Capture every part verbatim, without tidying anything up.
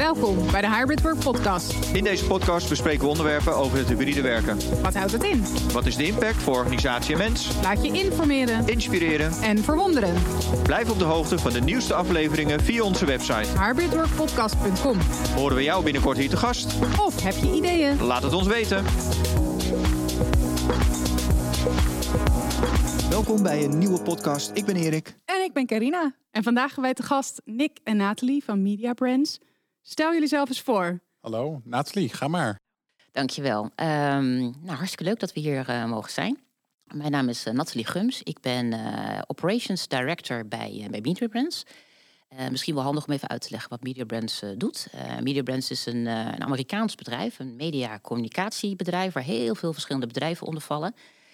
Welkom bij de Hybrid Work Podcast. In deze podcast bespreken we onderwerpen over het hybride werken. Wat houdt het in? Wat is de impact voor organisatie en mens? Laat je informeren Inspireren. en verwonderen. Blijf op de hoogte van de nieuwste afleveringen via onze website. hybrid work podcast punt com. Horen we jou binnenkort hier te gast? Of heb je ideeën? Laat het ons weten. Welkom bij een nieuwe podcast. Ik ben Erik. En ik ben Carina. En vandaag hebben wij te gast Nick en Nathalie van Media Brands. Stel jullie zelf eens voor. Hallo, Nathalie, ga maar. Dankjewel. Um, nou, hartstikke leuk dat we hier uh, mogen zijn. Mijn naam is uh, Nathalie Gums. Ik ben uh, Operations Director bij, uh, bij Media Brands. Uh, misschien wel handig om even uit te leggen wat Media Brands uh, doet. Uh, Media Brands is een, uh, een Amerikaans bedrijf, een media-communicatiebedrijf, waar heel veel verschillende bedrijven onder vallen.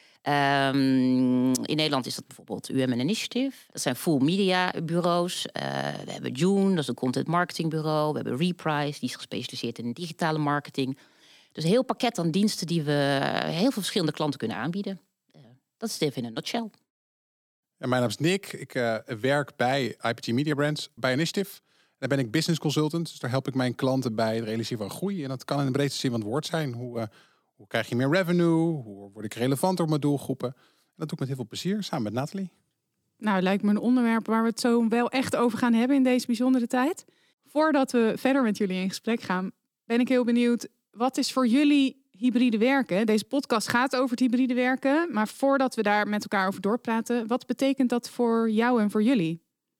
Um, in Nederland is dat bijvoorbeeld U M en Initiative. Dat zijn full media bureaus. Uh, we hebben June, dat is een content marketing bureau. We hebben Reprise, die is gespecialiseerd in digitale marketing. Dus een heel pakket aan diensten die we heel veel verschillende klanten kunnen aanbieden. Uh, dat is het even in een nutshell. Ja, mijn naam is Nick. Ik uh, werk bij I P G Media Brands, bij Initiative. Daar ben ik business consultant, dus daar help ik mijn klanten bij het realiseren van groei. En dat kan in de breedste zin van het woord zijn. Hoe... Uh, Hoe krijg je meer revenue? Hoe word ik relevanter op mijn doelgroepen? En dat doe ik met heel veel plezier, samen met Nathalie. Nou, het lijkt me een onderwerp waar we het zo wel echt over gaan hebben in deze bijzondere tijd. Voordat we verder met jullie in gesprek gaan, ben ik heel benieuwd. Wat is voor jullie hybride werken? Deze podcast gaat over het hybride werken. Maar voordat we daar met elkaar over doorpraten, wat betekent dat voor jou en voor jullie?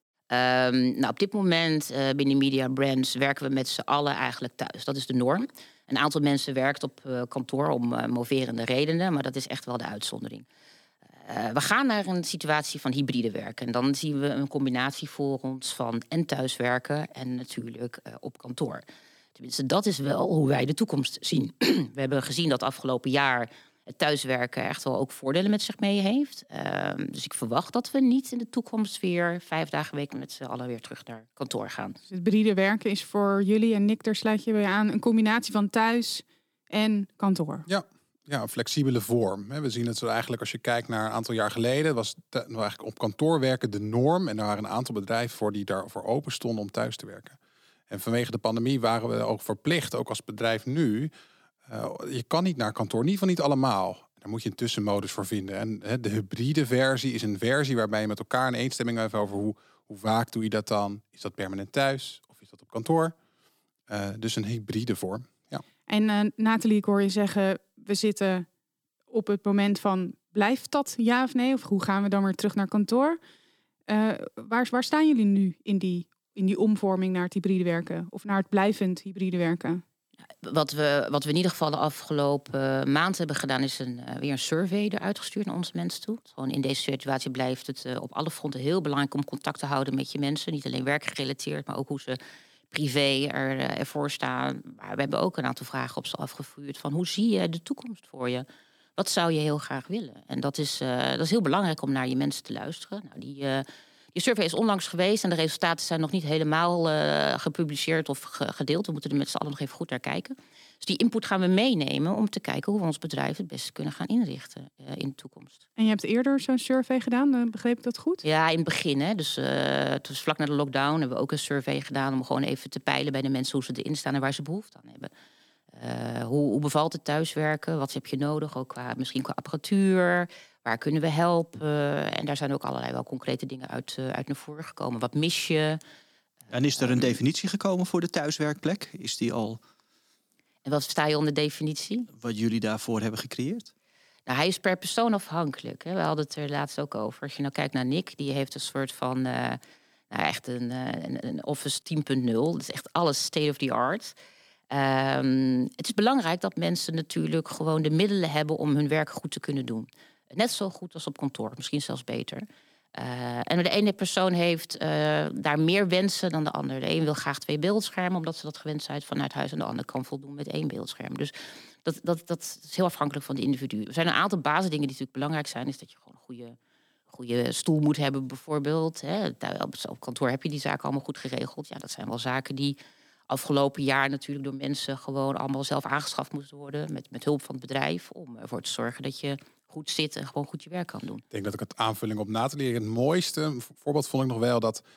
Um, nou, op dit moment uh, binnen Media Brands werken we met z'n allen eigenlijk thuis. Dat is de norm. Een aantal mensen werkt op uh, kantoor om uh, moverende redenen, maar dat is echt wel de uitzondering. Uh, we gaan naar een situatie van hybride werken. En dan zien we een combinatie voor ons van en thuiswerken en natuurlijk uh, op kantoor. Tenminste, dat is wel hoe wij de toekomst zien. We hebben gezien dat afgelopen jaar het thuiswerken echt wel ook voordelen met zich mee heeft. Uh, dus ik verwacht dat we niet in de toekomst weer vijf dagen week met z'n allen weer terug naar kantoor gaan. Dus het hybride werken is voor jullie, en Nick, daar sluit je bij aan, een combinatie van thuis en kantoor. Ja, ja, een flexibele vorm. We zien het zo eigenlijk als je kijkt naar een aantal jaar geleden, was te, nou eigenlijk op kantoor werken de norm. En er waren een aantal bedrijven voor die daarvoor open stonden om thuis te werken. En vanwege de pandemie waren we ook verplicht, ook als bedrijf nu. Uh, je kan niet naar kantoor, in ieder geval niet allemaal. Daar moet je een tussenmodus voor vinden. En he, de hybride versie is een versie waarbij je met elkaar een eenstemming heeft over hoe, hoe vaak doe je dat dan. Is dat permanent thuis of is dat op kantoor? Uh, dus een hybride vorm. Ja. En uh, Nathalie, ik hoor je zeggen, we zitten op het moment van, blijft dat ja of nee? Of hoe gaan we dan weer terug naar kantoor? Uh, waar, waar staan jullie nu in die, in die omvorming naar het hybride werken? Of naar het blijvend hybride werken? Wat we, wat we in ieder geval de afgelopen maand hebben gedaan, is een, uh, weer een survey eruit gestuurd naar onze mensen toe. Gewoon in deze situatie blijft het uh, op alle fronten heel belangrijk om contact te houden met je mensen. Niet alleen werkgerelateerd, maar ook hoe ze privé er, uh, ervoor staan. Maar we hebben ook een aantal vragen op ze afgevuurd van hoe zie je de toekomst voor je? Wat zou je heel graag willen? En dat is, uh, dat is heel belangrijk om naar je mensen te luisteren. Nou, die... Uh, Die survey is onlangs geweest en de resultaten zijn nog niet helemaal uh, gepubliceerd of ge- gedeeld. We moeten er met z'n allen nog even goed naar kijken. Dus die input gaan we meenemen om te kijken hoe we ons bedrijf het beste kunnen gaan inrichten uh, in de toekomst. En je hebt eerder zo'n survey gedaan, uh, begreep ik dat goed? Ja, in het begin. Hè. Dus uh, dus vlak na de lockdown hebben we ook een survey gedaan om gewoon even te peilen bij de mensen hoe ze erin staan en waar ze behoefte aan hebben. Uh, hoe, hoe bevalt het thuiswerken? Wat heb je nodig? Ook qua, misschien qua apparatuur. Waar kunnen we helpen? En daar zijn ook allerlei wel concrete dingen uit, uh, uit naar voren gekomen. Wat mis je? En is er een definitie gekomen voor de thuiswerkplek? Is die al... En wat versta je onder definitie? Wat jullie daarvoor hebben gecreëerd? Nou, hij is per persoon afhankelijk. Hè. We hadden het er laatst ook over. Als je nou kijkt naar Nick, die heeft een soort van... Uh, nou, echt een, een, een Office tien punt nul. Dat is echt alles state of the art. Um, het is belangrijk dat mensen natuurlijk gewoon de middelen hebben om hun werk goed te kunnen doen. Net zo goed als op kantoor, misschien zelfs beter. Uh, en de ene persoon heeft uh, daar meer wensen dan de ander. De een wil graag twee beeldschermen, omdat ze dat gewend zijn vanuit huis. En de ander kan voldoen met één beeldscherm. Dus dat, dat, dat is heel afhankelijk van de individu. Er zijn een aantal basisdingen die natuurlijk belangrijk zijn. Is dat je gewoon een goede, goede stoel moet hebben bijvoorbeeld. Hè. Op kantoor heb je die zaken allemaal goed geregeld. Ja, dat zijn wel zaken die afgelopen jaar natuurlijk door mensen gewoon allemaal zelf aangeschaft moeten worden. Met, met hulp van het bedrijf. Om ervoor te zorgen dat je goed zit en gewoon goed je werk kan doen. Ik denk dat ik het aanvulling op Nathalie, het mooiste voorbeeld vond ik nog wel dat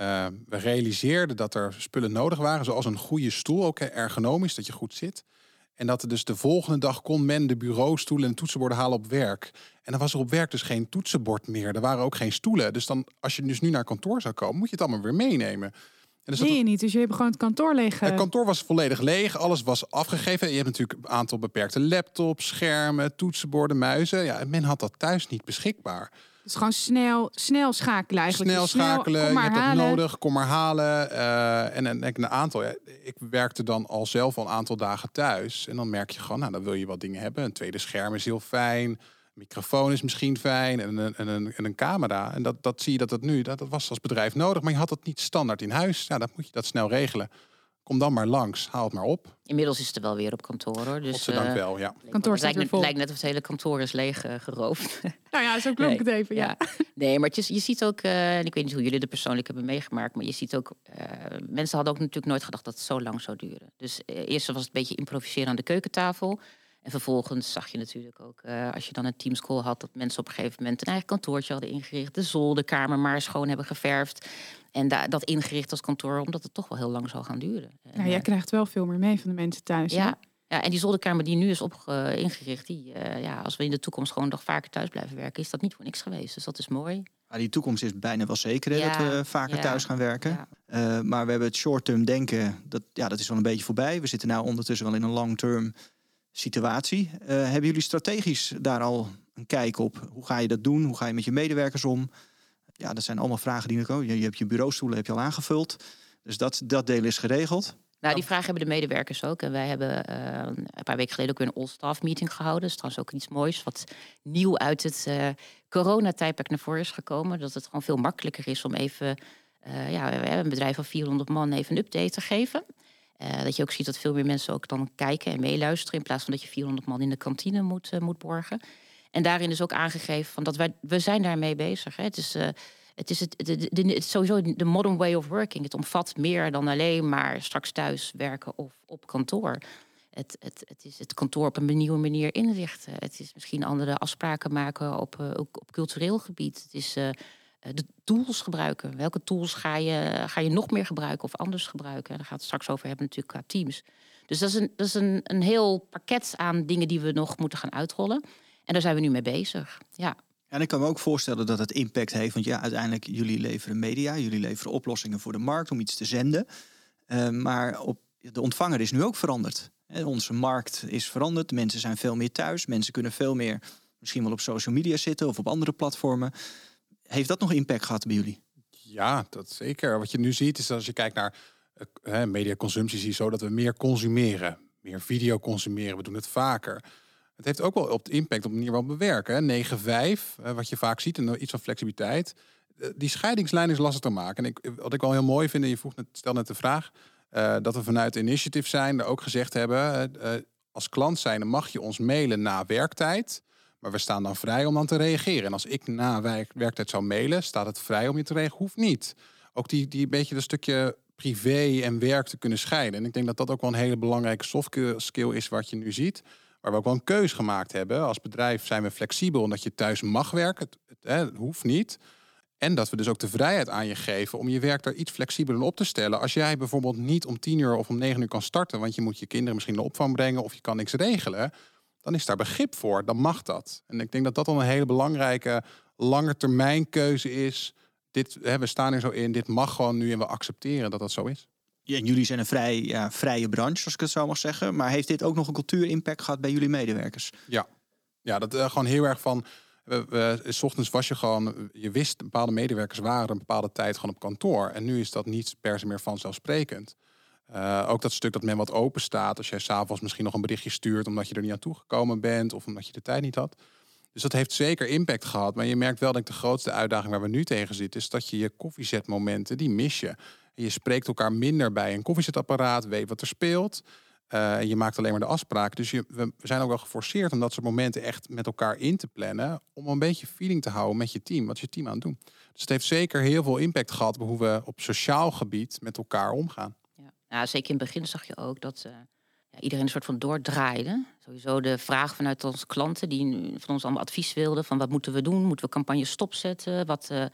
Uh, we realiseerden dat er spullen nodig waren, zoals een goede stoel, ook ergonomisch, dat je goed zit. En dat er dus de volgende dag kon men de bureaustoelen en toetsenborden halen op werk. En dan was er op werk dus geen toetsenbord meer. Er waren ook geen stoelen. Dus dan, als je dus nu naar kantoor zou komen, moet je het allemaal weer meenemen. En dus nee, je niet. Dus je hebt gewoon het kantoor leeg. Het kantoor was volledig leeg. Alles was afgegeven. Je hebt natuurlijk een aantal beperkte laptops, schermen, toetsenborden, muizen. Ja, en men had dat thuis niet beschikbaar. Dus gewoon snel, snel schakelen eigenlijk. Snel dus schakelen, snel, je hebt halen. dat nodig, kom maar halen. Uh, en, en een aantal, ja, ik werkte dan al zelf al een aantal dagen thuis. En dan merk je gewoon, nou, dan wil je wat dingen hebben. Een tweede scherm is heel fijn. Een microfoon is misschien fijn. En een, en een, en een camera. En dat, dat zie je dat het nu, dat, dat was als bedrijf nodig. Maar je had het niet standaard in huis. Ja, dan moet je dat snel regelen. Kom dan maar langs, haal het maar op. Inmiddels is het er wel weer op kantoor, hoor. Dus, Godzijdank uh, wel, ja. Kantoor het lijkt, net, lijkt net of het hele kantoor is leeg uh, geroofd. Nou ja, zo klonk nee, het even, ja. ja. Nee, maar het is, je ziet ook, uh, en ik weet niet hoe jullie het persoonlijk hebben meegemaakt, maar je ziet ook, uh, mensen hadden ook natuurlijk nooit gedacht dat het zo lang zou duren. Dus uh, eerst was het een beetje improviseren aan de keukentafel. En vervolgens zag je natuurlijk ook, uh, als je dan een teamscall had, dat mensen op een gegeven moment een eigen kantoortje hadden ingericht. De zolderkamer maar schoon hebben geverfd. En da- dat ingericht als kantoor, omdat het toch wel heel lang zal gaan duren. Ja, en, jij uh, krijgt wel veel meer mee van de mensen thuis. Ja, ja, en die zolderkamer die nu is op, uh, ingericht, die, uh, ja, als we in de toekomst gewoon nog vaker thuis blijven werken, is dat niet voor niks geweest. Dus dat is mooi. Ja, die toekomst is bijna wel zeker, hè, ja, dat we vaker ja, thuis gaan werken. Ja. Uh, maar we hebben het short-term denken, dat, ja, dat is wel een beetje voorbij. We zitten nu ondertussen wel in een long-term situatie. Uh, hebben jullie strategisch daar al een kijk op? Hoe ga je dat doen? Hoe ga je met je medewerkers om? Ja, dat zijn allemaal vragen die nog. Je hebt je bureaustoelen heb je al aangevuld. Dus dat, dat deel is geregeld. Nou, die vraag hebben de medewerkers ook. En wij hebben uh, een paar weken geleden ook weer een all-staff meeting gehouden. Dat is trouwens ook iets moois, wat nieuw uit het uh, coronatijdperk naar voren is gekomen. Dat het gewoon veel makkelijker is om even, uh, ja, we hebben een bedrijf van vierhonderd man even een update te geven. Uh, dat je ook ziet dat veel meer mensen ook dan kijken en meeluisteren, in plaats van dat je vierhonderd man in de kantine moet, uh, moet borgen. En daarin is ook aangegeven van dat wij, we zijn daarmee bezig. Hè. Het is, uh, het is het, de, de, de, het sowieso de modern way of working. Het omvat meer dan alleen maar straks thuis werken of op kantoor. Het, het, het is het kantoor op een nieuwe manier inrichten. Het is misschien andere afspraken maken op, uh, ook op cultureel gebied. Het is uh, de tools gebruiken. Welke tools ga je, ga je nog meer gebruiken of anders gebruiken? Daar gaat het straks over hebben natuurlijk qua Teams. Dus dat is, een, dat is een, een heel pakket aan dingen die we nog moeten gaan uitrollen. En daar zijn we nu mee bezig, ja. En ik kan me ook voorstellen dat het impact heeft. Want ja, uiteindelijk, jullie leveren media. Jullie leveren oplossingen voor de markt om iets te zenden. Uh, maar op, de ontvanger is nu ook veranderd. He, onze markt is veranderd. Mensen zijn veel meer thuis. Mensen kunnen veel meer misschien wel op social media zitten of op andere platformen. Heeft dat nog impact gehad bij jullie? Ja, dat zeker. Wat je nu ziet is dat als je kijkt naar uh, mediaconsumptie, zie je zo dat we meer consumeren. Meer video consumeren. We doen het vaker. Het heeft ook wel op de impact op de manier waarop we werken. negen vijf, wat je vaak ziet, en iets van flexibiliteit. Die scheidingslijn is lastig te maken. En ik, wat ik wel heel mooi vind, en je vroeg net, stel net de vraag, uh, dat we vanuit Initiative zijn, er ook gezegd hebben, uh, als klant zijnde mag je ons mailen na werktijd, maar we staan dan vrij om dan te reageren. En als ik na werk, werktijd zou mailen, staat het vrij om je te reageren, hoeft niet. Ook die, die beetje dat stukje privé en werk te kunnen scheiden. En ik denk dat dat ook wel een hele belangrijke soft skill is wat je nu ziet. Waar we ook wel een keus gemaakt hebben. Als bedrijf zijn we flexibel omdat je thuis mag werken. Het, het, hè, het hoeft niet. En dat we dus ook de vrijheid aan je geven om je werk daar iets flexibeler op te stellen. Als jij bijvoorbeeld niet om tien uur of om negen uur kan starten, want je moet je kinderen misschien de opvang brengen of je kan niks regelen, dan is daar begrip voor. Dan mag dat. En ik denk dat dat dan een hele belangrijke langetermijnkeuze is. Dit, hè, we staan er zo in, dit mag gewoon nu en we accepteren dat dat zo is. Ja, en jullie zijn een vrij ja, vrije branche, als ik het zo mag zeggen. Maar heeft dit ook nog een cultuurimpact gehad bij jullie medewerkers? Ja, ja dat uh, gewoon heel erg van. We, we, 's ochtends was je gewoon. Je wist bepaalde medewerkers waren een bepaalde tijd gewoon op kantoor. En nu is dat niet per se meer vanzelfsprekend. Uh, ook dat stuk dat men wat open staat. Als jij 's avonds misschien nog een berichtje stuurt omdat je er niet aan toegekomen bent of omdat je de tijd niet had. Dus dat heeft zeker impact gehad. Maar je merkt wel dat de grootste uitdaging waar we nu tegen zitten is dat je je koffiezetmomenten, die mis je. Je spreekt elkaar minder bij een koffiezetapparaat, weet wat er speelt. Uh, en je maakt alleen maar de afspraken. Dus je, we zijn ook wel geforceerd om dat soort momenten echt met elkaar in te plannen. Om een beetje feeling te houden met je team. Wat is je team aan het doen? Dus het heeft zeker heel veel impact gehad op hoe we op sociaal gebied met elkaar omgaan. Ja, nou, zeker in het begin zag je ook dat uh, ja, iedereen een soort van doordraaide. Sowieso de vraag vanuit onze klanten die van ons allemaal advies wilden. Van wat moeten we doen? Moeten we campagnes stopzetten? Wat... Uh,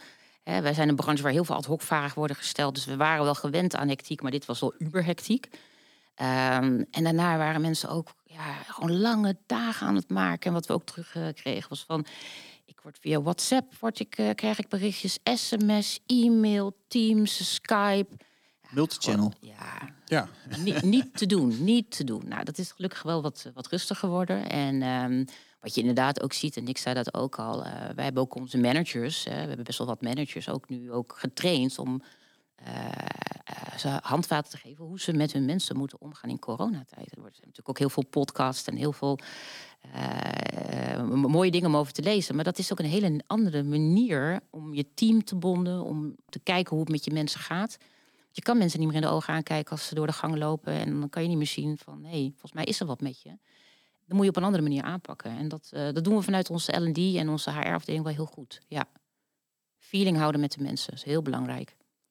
Hè, wij zijn een branche waar heel veel ad hoc vragen worden gesteld. Dus we waren wel gewend aan hectiek, maar dit was wel uberhectiek. Um, en daarna waren mensen ook ja, gewoon lange dagen aan het maken. En wat we ook terugkregen was van... Ik word via WhatsApp word ik, uh, krijg ik berichtjes, sms, e-mail, Teams, Skype. Ja, multichannel. Gewoon, ja, Ja. Niet, niet te doen, niet te doen. Nou, dat is gelukkig wel wat, wat rustiger geworden. En um, wat je inderdaad ook ziet, en Nick zei dat ook al... Uh, wij hebben ook onze managers, uh, we hebben best wel wat managers ook nu ook getraind... om uh, uh, ze handvaten te geven hoe ze met hun mensen moeten omgaan in coronatijd. Er wordt natuurlijk ook heel veel podcasts en heel veel... Uh, uh, mooie dingen om over te lezen. Maar dat is ook een hele andere manier om je team te bonden... om te kijken hoe het met je mensen gaat... Je kan mensen niet meer in de ogen aankijken als ze door de gang lopen. En dan kan je niet meer zien van, hé, hey, volgens mij is er wat met je. Dan moet je op een andere manier aanpakken. En dat, uh, dat doen we vanuit onze L en D en onze H R-afdeling wel heel goed. Ja. Feeling houden met de mensen, dat is heel belangrijk.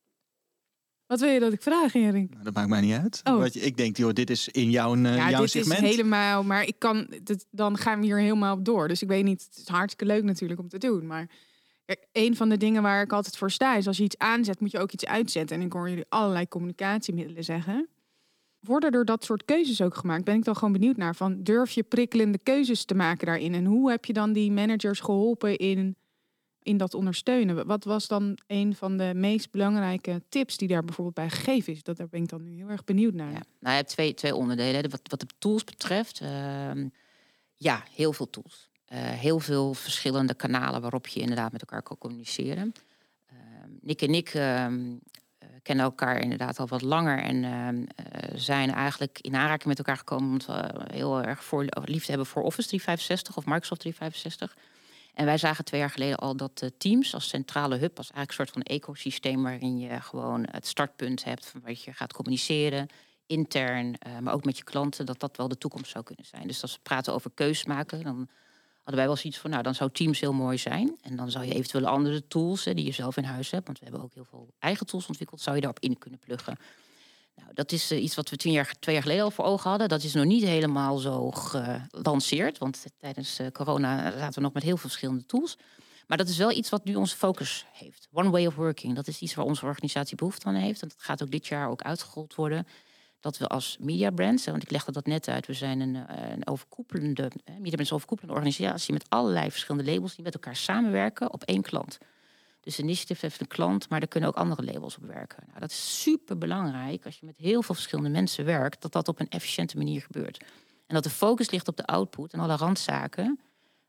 Wat wil je dat ik vraag, Erik? Nou, dat maakt mij niet uit. Oh. Wat je, ik denk, joh, dit is in jouw, uh, ja, jouw dit segment. Is helemaal, maar ik kan, dit, dan gaan we hier helemaal op door. Dus ik weet niet, het is hartstikke leuk natuurlijk om te doen. Maar kijk, een van de dingen waar ik altijd voor sta is... als je iets aanzet, moet je ook iets uitzetten. En ik hoor jullie allerlei communicatiemiddelen zeggen. Worden er dat soort keuzes ook gemaakt? Ben ik dan gewoon benieuwd naar. Van, durf je prikkelende keuzes te maken daarin? En hoe heb je dan die managers geholpen in, in dat ondersteunen? Wat was dan een van de meest belangrijke tips die daar bijvoorbeeld bij gegeven is? Dat, daar ben ik dan nu heel erg benieuwd naar. Ja, nou, je hebt twee, twee onderdelen. Wat, wat de tools betreft, uh, ja, heel veel tools. Uh, heel veel verschillende kanalen waarop je inderdaad met elkaar kan communiceren. Uh, Nick en ik uh, kennen elkaar inderdaad al wat langer en uh, uh, zijn eigenlijk in aanraking met elkaar gekomen omdat we heel erg voor, liefde hebben voor Office driehonderdvijfenzestig of Microsoft driehonderdvijfenzestig. En wij zagen twee jaar geleden al dat uh, Teams als centrale hub, als eigenlijk een soort van ecosysteem waarin je gewoon het startpunt hebt van wat je gaat communiceren, intern, uh, maar ook met je klanten, dat dat wel de toekomst zou kunnen zijn. Dus als we praten over keus maken, dan hadden wij wel zoiets van, nou, dan zou Teams heel mooi zijn. En dan zou je eventueel andere tools, hè, die je zelf in huis hebt, want we hebben ook heel veel eigen tools ontwikkeld, zou je daarop in kunnen pluggen. Nou, dat is uh, iets wat we tien jaar, twee jaar geleden al voor ogen hadden. Dat is nog niet helemaal zo gelanceerd, want tijdens uh, corona zaten we nog met heel veel verschillende tools. Maar dat is wel iets wat nu onze focus heeft. One way of working, dat is iets waar onze organisatie behoefte aan heeft. En dat gaat ook dit jaar ook uitgerold worden. Dat we als mediabrands, want ik legde dat net uit, we zijn een, een overkoepelende, mediabrands overkoepelende organisatie met allerlei verschillende labels die met elkaar samenwerken op één klant. Dus Initiative heeft een klant, maar er kunnen ook andere labels op werken. Nou, dat is super belangrijk als je met heel veel verschillende mensen werkt, dat dat op een efficiënte manier gebeurt. En dat de focus ligt op de output en alle randzaken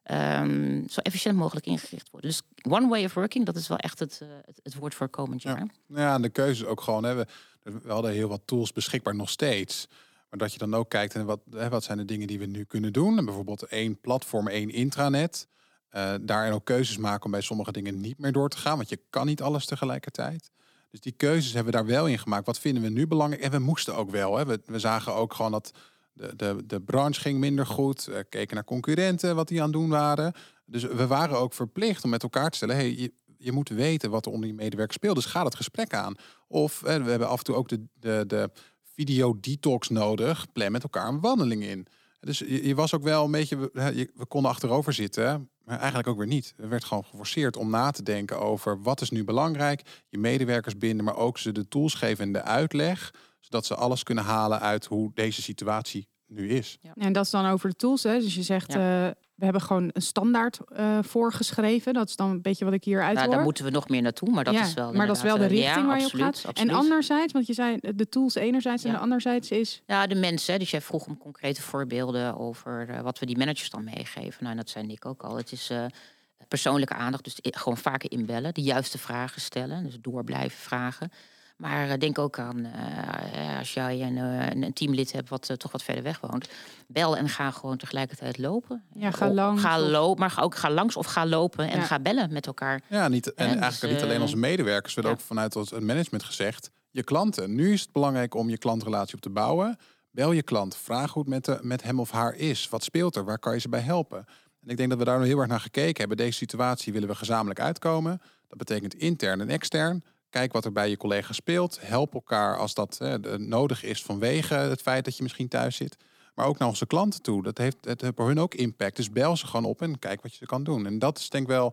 um, zo efficiënt mogelijk ingericht worden. Dus one way of working, dat is wel echt het, uh, het, het woord voor komend jaar. Ja, ja, en de keuze ook gewoon. Hè, we, we hadden heel wat tools beschikbaar nog steeds. Maar dat je dan ook kijkt en wat, hè, wat zijn de dingen die we nu kunnen doen. En bijvoorbeeld één platform, één intranet. Uh, daarin ook keuzes maken om bij sommige dingen niet meer door te gaan. Want je kan niet alles tegelijkertijd. Dus die keuzes hebben we daar wel in gemaakt. Wat vinden we nu belangrijk? En we moesten ook wel. Hè. We, we zagen ook gewoon dat de, de, de branche ging minder goed. We keken naar concurrenten, wat die aan het doen waren. Dus we waren ook verplicht om met elkaar te stellen, hey, je, je moet weten wat er onder je medewerkers speelt. Dus ga dat gesprek aan. Of hè, we hebben af en toe ook de, de, de video detox nodig. Plan met elkaar een wandeling in. Dus je, je was ook wel een beetje, we, we konden achterover zitten, maar eigenlijk ook weer niet. Er werd gewoon geforceerd om na te denken over wat is nu belangrijk. Je medewerkers binden, maar ook ze de tools geven en de uitleg, zodat ze alles kunnen halen uit hoe deze situatie nu is. Ja. En dat is dan over de tools. Hè? Dus je zegt, ja. uh, we hebben gewoon een standaard uh, voorgeschreven. Dat is dan een beetje wat ik hier uit nou, hoor. Daar moeten we nog meer naartoe, maar dat ja, is wel maar dat is wel de richting ja, waar absoluut, je op gaat. Absoluut. En anderzijds, want je zei de tools enerzijds ja. en de anderzijds is... Ja, de mensen. Dus jij vroeg om concrete voorbeelden over uh, wat we die managers dan meegeven. Nou, dat zei Nick ook al. Het is uh, persoonlijke aandacht, dus gewoon vaker inbellen. De juiste vragen stellen, dus door blijven vragen. Maar uh, denk ook aan, uh, als jij een, uh, een teamlid hebt wat uh, toch wat verder weg woont. Bel en ga gewoon tegelijkertijd lopen. Ja, ga langs. Ga of... lopen, maar ga ook ga langs of ga lopen en ja. ga bellen met elkaar. Ja, niet, en, en eigenlijk dus, uh, niet alleen onze medewerkers. We hebben ja. ook vanuit het management gezegd, je klanten. Nu is het belangrijk om je klantrelatie op te bouwen. Bel je klant, vraag hoe het met, de, met hem of haar is. Wat speelt er? Waar kan je ze bij helpen? En ik denk dat we daar nog heel erg naar gekeken hebben. Deze situatie willen we gezamenlijk uitkomen. Dat betekent intern en extern. Kijk wat er bij je collega speelt. Help elkaar als dat eh, nodig is vanwege het feit dat je misschien thuis zit. Maar ook naar onze klanten toe. Dat heeft het heeft voor hun ook impact. Dus bel ze gewoon op en kijk wat je kan doen. En dat is denk ik wel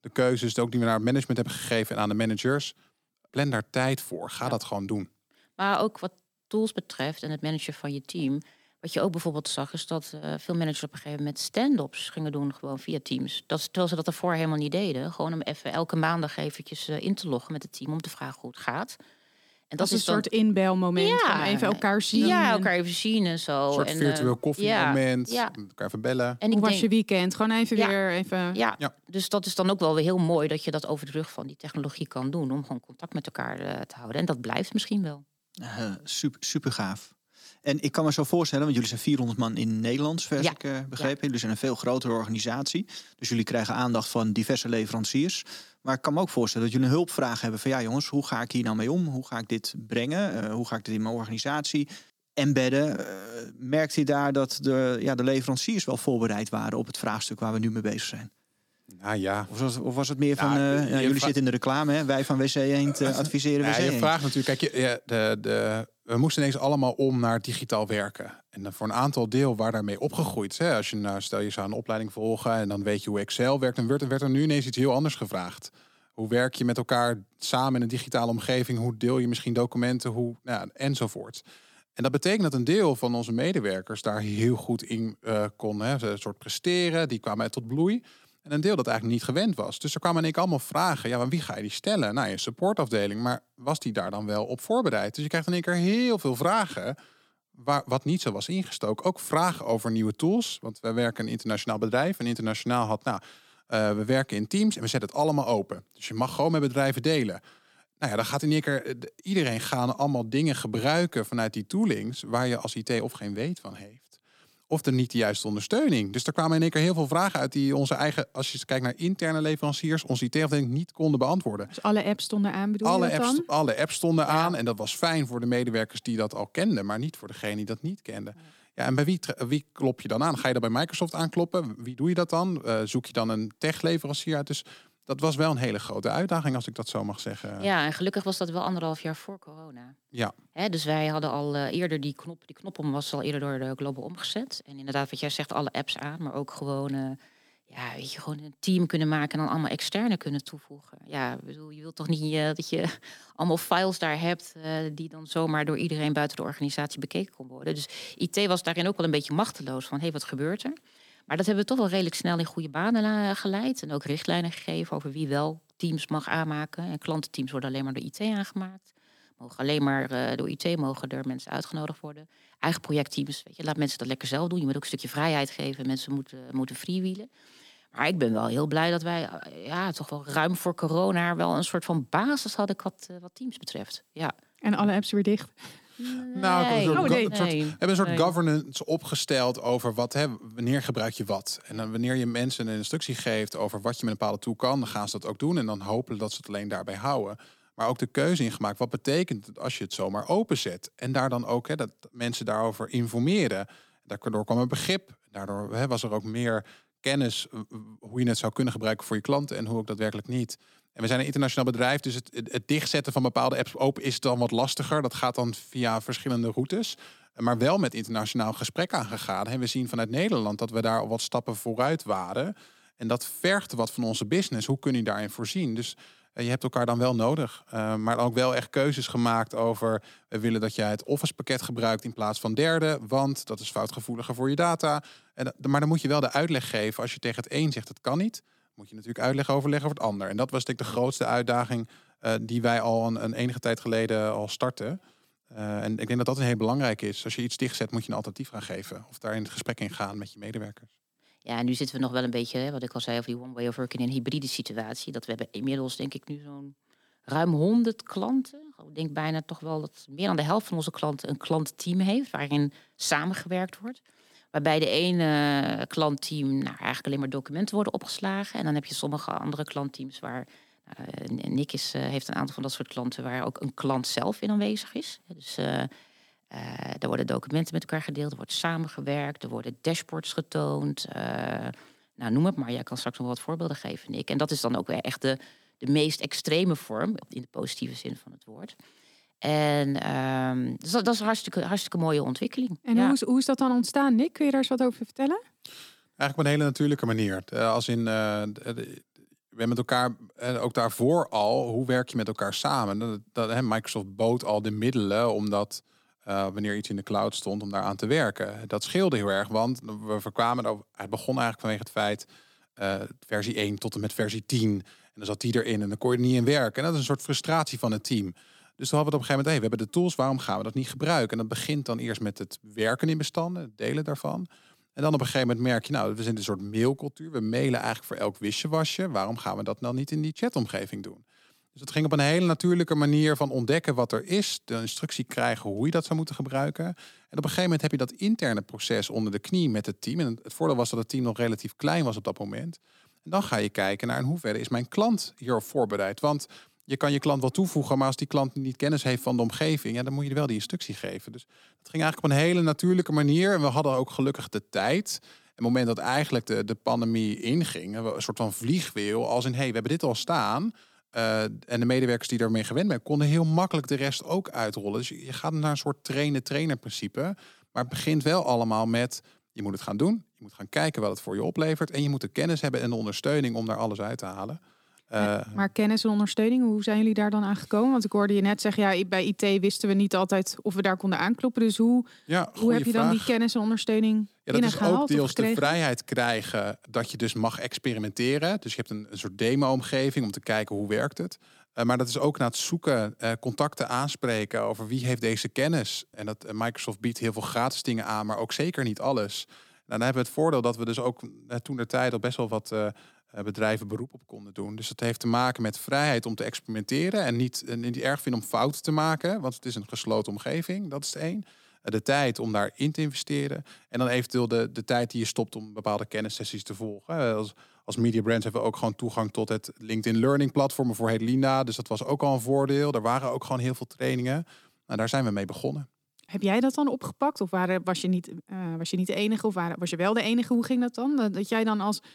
de keuzes ook die we naar het management hebben gegeven en aan de managers. Plan daar tijd voor. Ga ja. dat gewoon doen. Maar ook wat tools betreft en het managen van je team. Wat je ook bijvoorbeeld zag, is dat uh, veel managers op een gegeven moment stand-ups gingen doen gewoon via Teams. Dat, terwijl ze dat ervoor helemaal niet deden. Gewoon om even elke maandag eventjes uh, in te loggen met het team om te vragen hoe het gaat. En dat, dat is een dan... soort inbelmoment. Ja, om even elkaar zien. Ja, elkaar even zien en zo. Een soort en, virtueel koffiemoment. Ja, ja. Elkaar even bellen. En hoe was denk... je weekend? Gewoon even ja. weer even... Ja. ja, dus dat is dan ook wel weer heel mooi dat je dat over de rug van die technologie kan doen. Om gewoon contact met elkaar uh, te houden. En dat blijft misschien wel. Uh, super, super gaaf. En ik kan me zo voorstellen, want jullie zijn vierhonderd man in Nederland, zover ja. ik uh, begrepen. Ja. Jullie zijn een veel grotere organisatie. Dus jullie krijgen aandacht van diverse leveranciers. Maar ik kan me ook voorstellen dat jullie een hulpvraag hebben van ja jongens, hoe ga ik hier nou mee om? Hoe ga ik dit brengen? Uh, hoe ga ik dit in mijn organisatie embedden? Uh, merkt u daar dat de, ja, de leveranciers wel voorbereid waren op het vraagstuk waar we nu mee bezig zijn? Nou ja. Of was, of was het meer van, ja, uh, ja, jullie vra- zitten in de reclame, hè? Wij van W C Eend uh, adviseren W C Eend. Ja, je vraagt natuurlijk, kijk, je, ja, de, de, we moesten ineens allemaal om naar digitaal werken. En voor een aantal deel waar daarmee opgegroeid. Hè? Als je nou, stel je zou een opleiding volgen en dan weet je hoe Excel werkt, dan werd er, werd er nu ineens iets heel anders gevraagd. Hoe werk je met elkaar samen in een digitale omgeving? Hoe deel je misschien documenten? Hoe, nou, enzovoort. En dat betekent dat een deel van onze medewerkers daar heel goed in uh, kon. Hè? Ze een soort presteren, die kwamen tot bloei. En een deel dat eigenlijk niet gewend was. Dus er kwamen in één keer allemaal vragen. Ja, maar wie ga je die stellen? Nou, je supportafdeling. Maar was die daar dan wel op voorbereid? Dus je krijgt in één keer heel veel vragen. Waar, wat niet zo was ingestoken. Ook vragen over nieuwe tools. Want wij werken een internationaal bedrijf. En internationaal had, nou, uh, we werken in teams en we zetten het allemaal open. Dus je mag gewoon met bedrijven delen. Nou ja, dan gaat in één keer iedereen gaan allemaal dingen gebruiken vanuit die toolings waar je als I T of geen weet van heeft. Of er niet de juiste ondersteuning. Dus er kwamen in één keer heel veel vragen uit die onze eigen, als je kijkt naar interne leveranciers, onze I T-afdeling niet konden beantwoorden. Dus alle apps stonden aan, bedoel alle je dat apps, dan? Alle apps stonden ja. aan en dat was fijn voor de medewerkers die dat al kenden, maar niet voor degene die dat niet kenden. Ja, en bij wie, wie klop je dan aan? Ga je dan bij Microsoft aankloppen? Wie doe je dat dan? Uh, zoek je dan een techleverancier uit? Dus dat was wel een hele grote uitdaging, als ik dat zo mag zeggen. Ja, en gelukkig was dat wel anderhalf jaar voor corona. Ja. Hè, dus wij hadden al uh, eerder die knop, die knop om was al eerder door de Global omgezet. En inderdaad, wat jij zegt, alle apps aan, maar ook gewoon, uh, ja, weet je, gewoon een team kunnen maken en dan allemaal externe kunnen toevoegen. Ja, bedoel, je wilt toch niet uh, dat je allemaal files daar hebt uh, die dan zomaar door iedereen buiten de organisatie bekeken kon worden. Dus I T was daarin ook wel een beetje machteloos van, hé, hey, wat gebeurt er? Maar dat hebben we toch wel redelijk snel in goede banen geleid. En ook richtlijnen gegeven over wie wel teams mag aanmaken. En klantenteams worden alleen maar door I T aangemaakt. Mogen alleen maar uh, door I T mogen er mensen uitgenodigd worden. Eigen projectteams, weet je, laat mensen dat lekker zelf doen. Je moet ook een stukje vrijheid geven. Mensen moeten, moeten freewheelen. Maar ik ben wel heel blij dat wij uh, ja, toch wel ruim voor corona wel een soort van basis hadden wat, uh, wat teams betreft. Ja. En alle apps weer dicht. Nee. Nou, een soort, oh, nee. een soort, nee. we hebben een soort nee. governance opgesteld over wat, hè, wanneer gebruik je wat. En dan wanneer je mensen een instructie geeft over wat je met een bepaalde tool kan, dan gaan ze dat ook doen. En dan hopen dat ze het alleen daarbij houden. Maar ook de keuze ingemaakt. Wat betekent het als je het zomaar openzet? En daar dan ook hè, dat mensen daarover informeren. Daardoor kwam er begrip. Daardoor hè, was er ook meer kennis hoe je het zou kunnen gebruiken voor je klanten en hoe ook daadwerkelijk niet. En we zijn een internationaal bedrijf, dus het, het dichtzetten van bepaalde apps open is dan wat lastiger. Dat gaat dan via verschillende routes, maar wel met internationaal gesprek aangegaan. En we zien vanuit Nederland dat we daar al wat stappen vooruit waren. En dat vergt wat van onze business. Hoe kun je daarin voorzien? Dus uh, je hebt elkaar dan wel nodig. Uh, maar ook wel echt keuzes gemaakt over, we willen dat jij het Office pakket gebruikt in plaats van derde, want dat is foutgevoeliger voor je data. En, maar dan moet je wel de uitleg geven. Als je tegen het een zegt, het kan niet, moet je natuurlijk uitleg overleggen over het ander. En dat was denk ik de grootste uitdaging uh, die wij al een, een enige tijd geleden al starten. Uh, en ik denk dat dat een heel belangrijk is. Als je iets dichtzet, moet je een alternatief gaan geven. Of daar in het gesprek in gaan met je medewerkers. Ja, en nu zitten we nog wel een beetje, hè, wat ik al zei over die one way of working in een hybride situatie. Dat we hebben inmiddels denk ik nu zo'n ruim honderd klanten. Ik denk bijna toch wel dat meer dan de helft van onze klanten een klantteam heeft, waarin samengewerkt wordt. Waarbij de ene klantteam nou, eigenlijk alleen maar documenten worden opgeslagen. En dan heb je sommige andere klantteams waar uh, Nick is, uh, heeft een aantal van dat soort klanten waar ook een klant zelf in aanwezig is. Dus uh, uh, er worden documenten met elkaar gedeeld, er wordt samengewerkt, er worden dashboards getoond. Uh, nou, noem het maar. Jij kan straks nog wat voorbeelden geven, Nick. En dat is dan ook weer echt de, de meest extreme vorm, in de positieve zin van het woord. En um, dus dat, dat is een hartstikke, hartstikke mooie ontwikkeling. En ja. hoe, is, hoe is dat dan ontstaan, Nick? Kun je daar eens wat over vertellen? Eigenlijk op een hele natuurlijke manier. Uh, als in, uh, de, de, je bent met elkaar, en ook daarvoor al, hoe werk je met elkaar samen? Dat, dat, hè, Microsoft bood al de middelen om dat, uh, wanneer iets in de cloud stond, om daaraan te werken. Dat scheelde heel erg, want we voorkwamen, het begon eigenlijk vanwege het feit, uh, versie één tot en met versie tien. En dan zat die erin en dan kon je er niet in werken. En dat is een soort frustratie van het team. Dus toen hadden we het op een gegeven moment, hey, we hebben de tools, waarom gaan we dat niet gebruiken? En dat begint dan eerst met het werken in bestanden, het delen daarvan. En dan op een gegeven moment merk je, nou, we zijn een soort mailcultuur. We mailen eigenlijk voor elk wisje-wasje. Waarom gaan we dat dan niet in die chatomgeving doen? Dus het ging op een hele natuurlijke manier van ontdekken wat er is. De instructie krijgen hoe je dat zou moeten gebruiken. En op een gegeven moment heb je dat interne proces onder de knie met het team. En het voordeel was dat het team nog relatief klein was op dat moment. En dan ga je kijken naar in hoeverre is mijn klant hierop voorbereid. Want je kan je klant wel toevoegen, maar als die klant niet kennis heeft van de omgeving, ja, dan moet je wel die instructie geven. Dus dat ging eigenlijk op een hele natuurlijke manier. En we hadden ook gelukkig de tijd. En het moment dat eigenlijk de, de pandemie inging, een soort van vliegwiel, als in, hey, we hebben dit al staan. Uh, en de medewerkers die daarmee gewend zijn, konden heel makkelijk de rest ook uitrollen. Dus je gaat naar een soort trainen-trainer principe. Maar het begint wel allemaal met, je moet het gaan doen. Je moet gaan kijken wat het voor je oplevert. En je moet de kennis hebben en de ondersteuning om daar alles uit te halen. Uh, maar kennis en ondersteuning, hoe zijn jullie daar dan aan gekomen? Want ik hoorde je net zeggen, ja, bij I T wisten we niet altijd of we daar konden aankloppen. Dus hoe, ja, hoe heb je dan vraag. die kennis en ondersteuning Ja, dat is ook deels de vrijheid krijgen dat je dus mag experimenteren. Dus je hebt een, een soort demo-omgeving om te kijken hoe werkt het. Uh, maar dat is ook naar het zoeken, uh, contacten aanspreken over wie heeft deze kennis. En dat uh, Microsoft biedt heel veel gratis dingen aan, maar ook zeker niet alles. Nou, dan hebben we het voordeel dat we dus ook uh, toen de tijd al best wel wat uh, bedrijven beroep op konden doen. Dus dat heeft te maken met vrijheid om te experimenteren en niet, uh, niet erg vinden om fouten te maken, want het is een gesloten omgeving. Dat is het één. De tijd om daarin te investeren. En dan eventueel de, de tijd die je stopt om bepaalde kennissessies te volgen. Als, als media brands hebben we ook gewoon toegang tot het LinkedIn Learning platform voor Linda. Dus dat was ook al een voordeel. Er waren ook gewoon heel veel trainingen. Nou, daar zijn we mee begonnen. Heb jij dat dan opgepakt? Of waren, was, je niet, uh, was je niet de enige? Of waren, was je wel de enige? Hoe ging dat dan? Dat jij dan als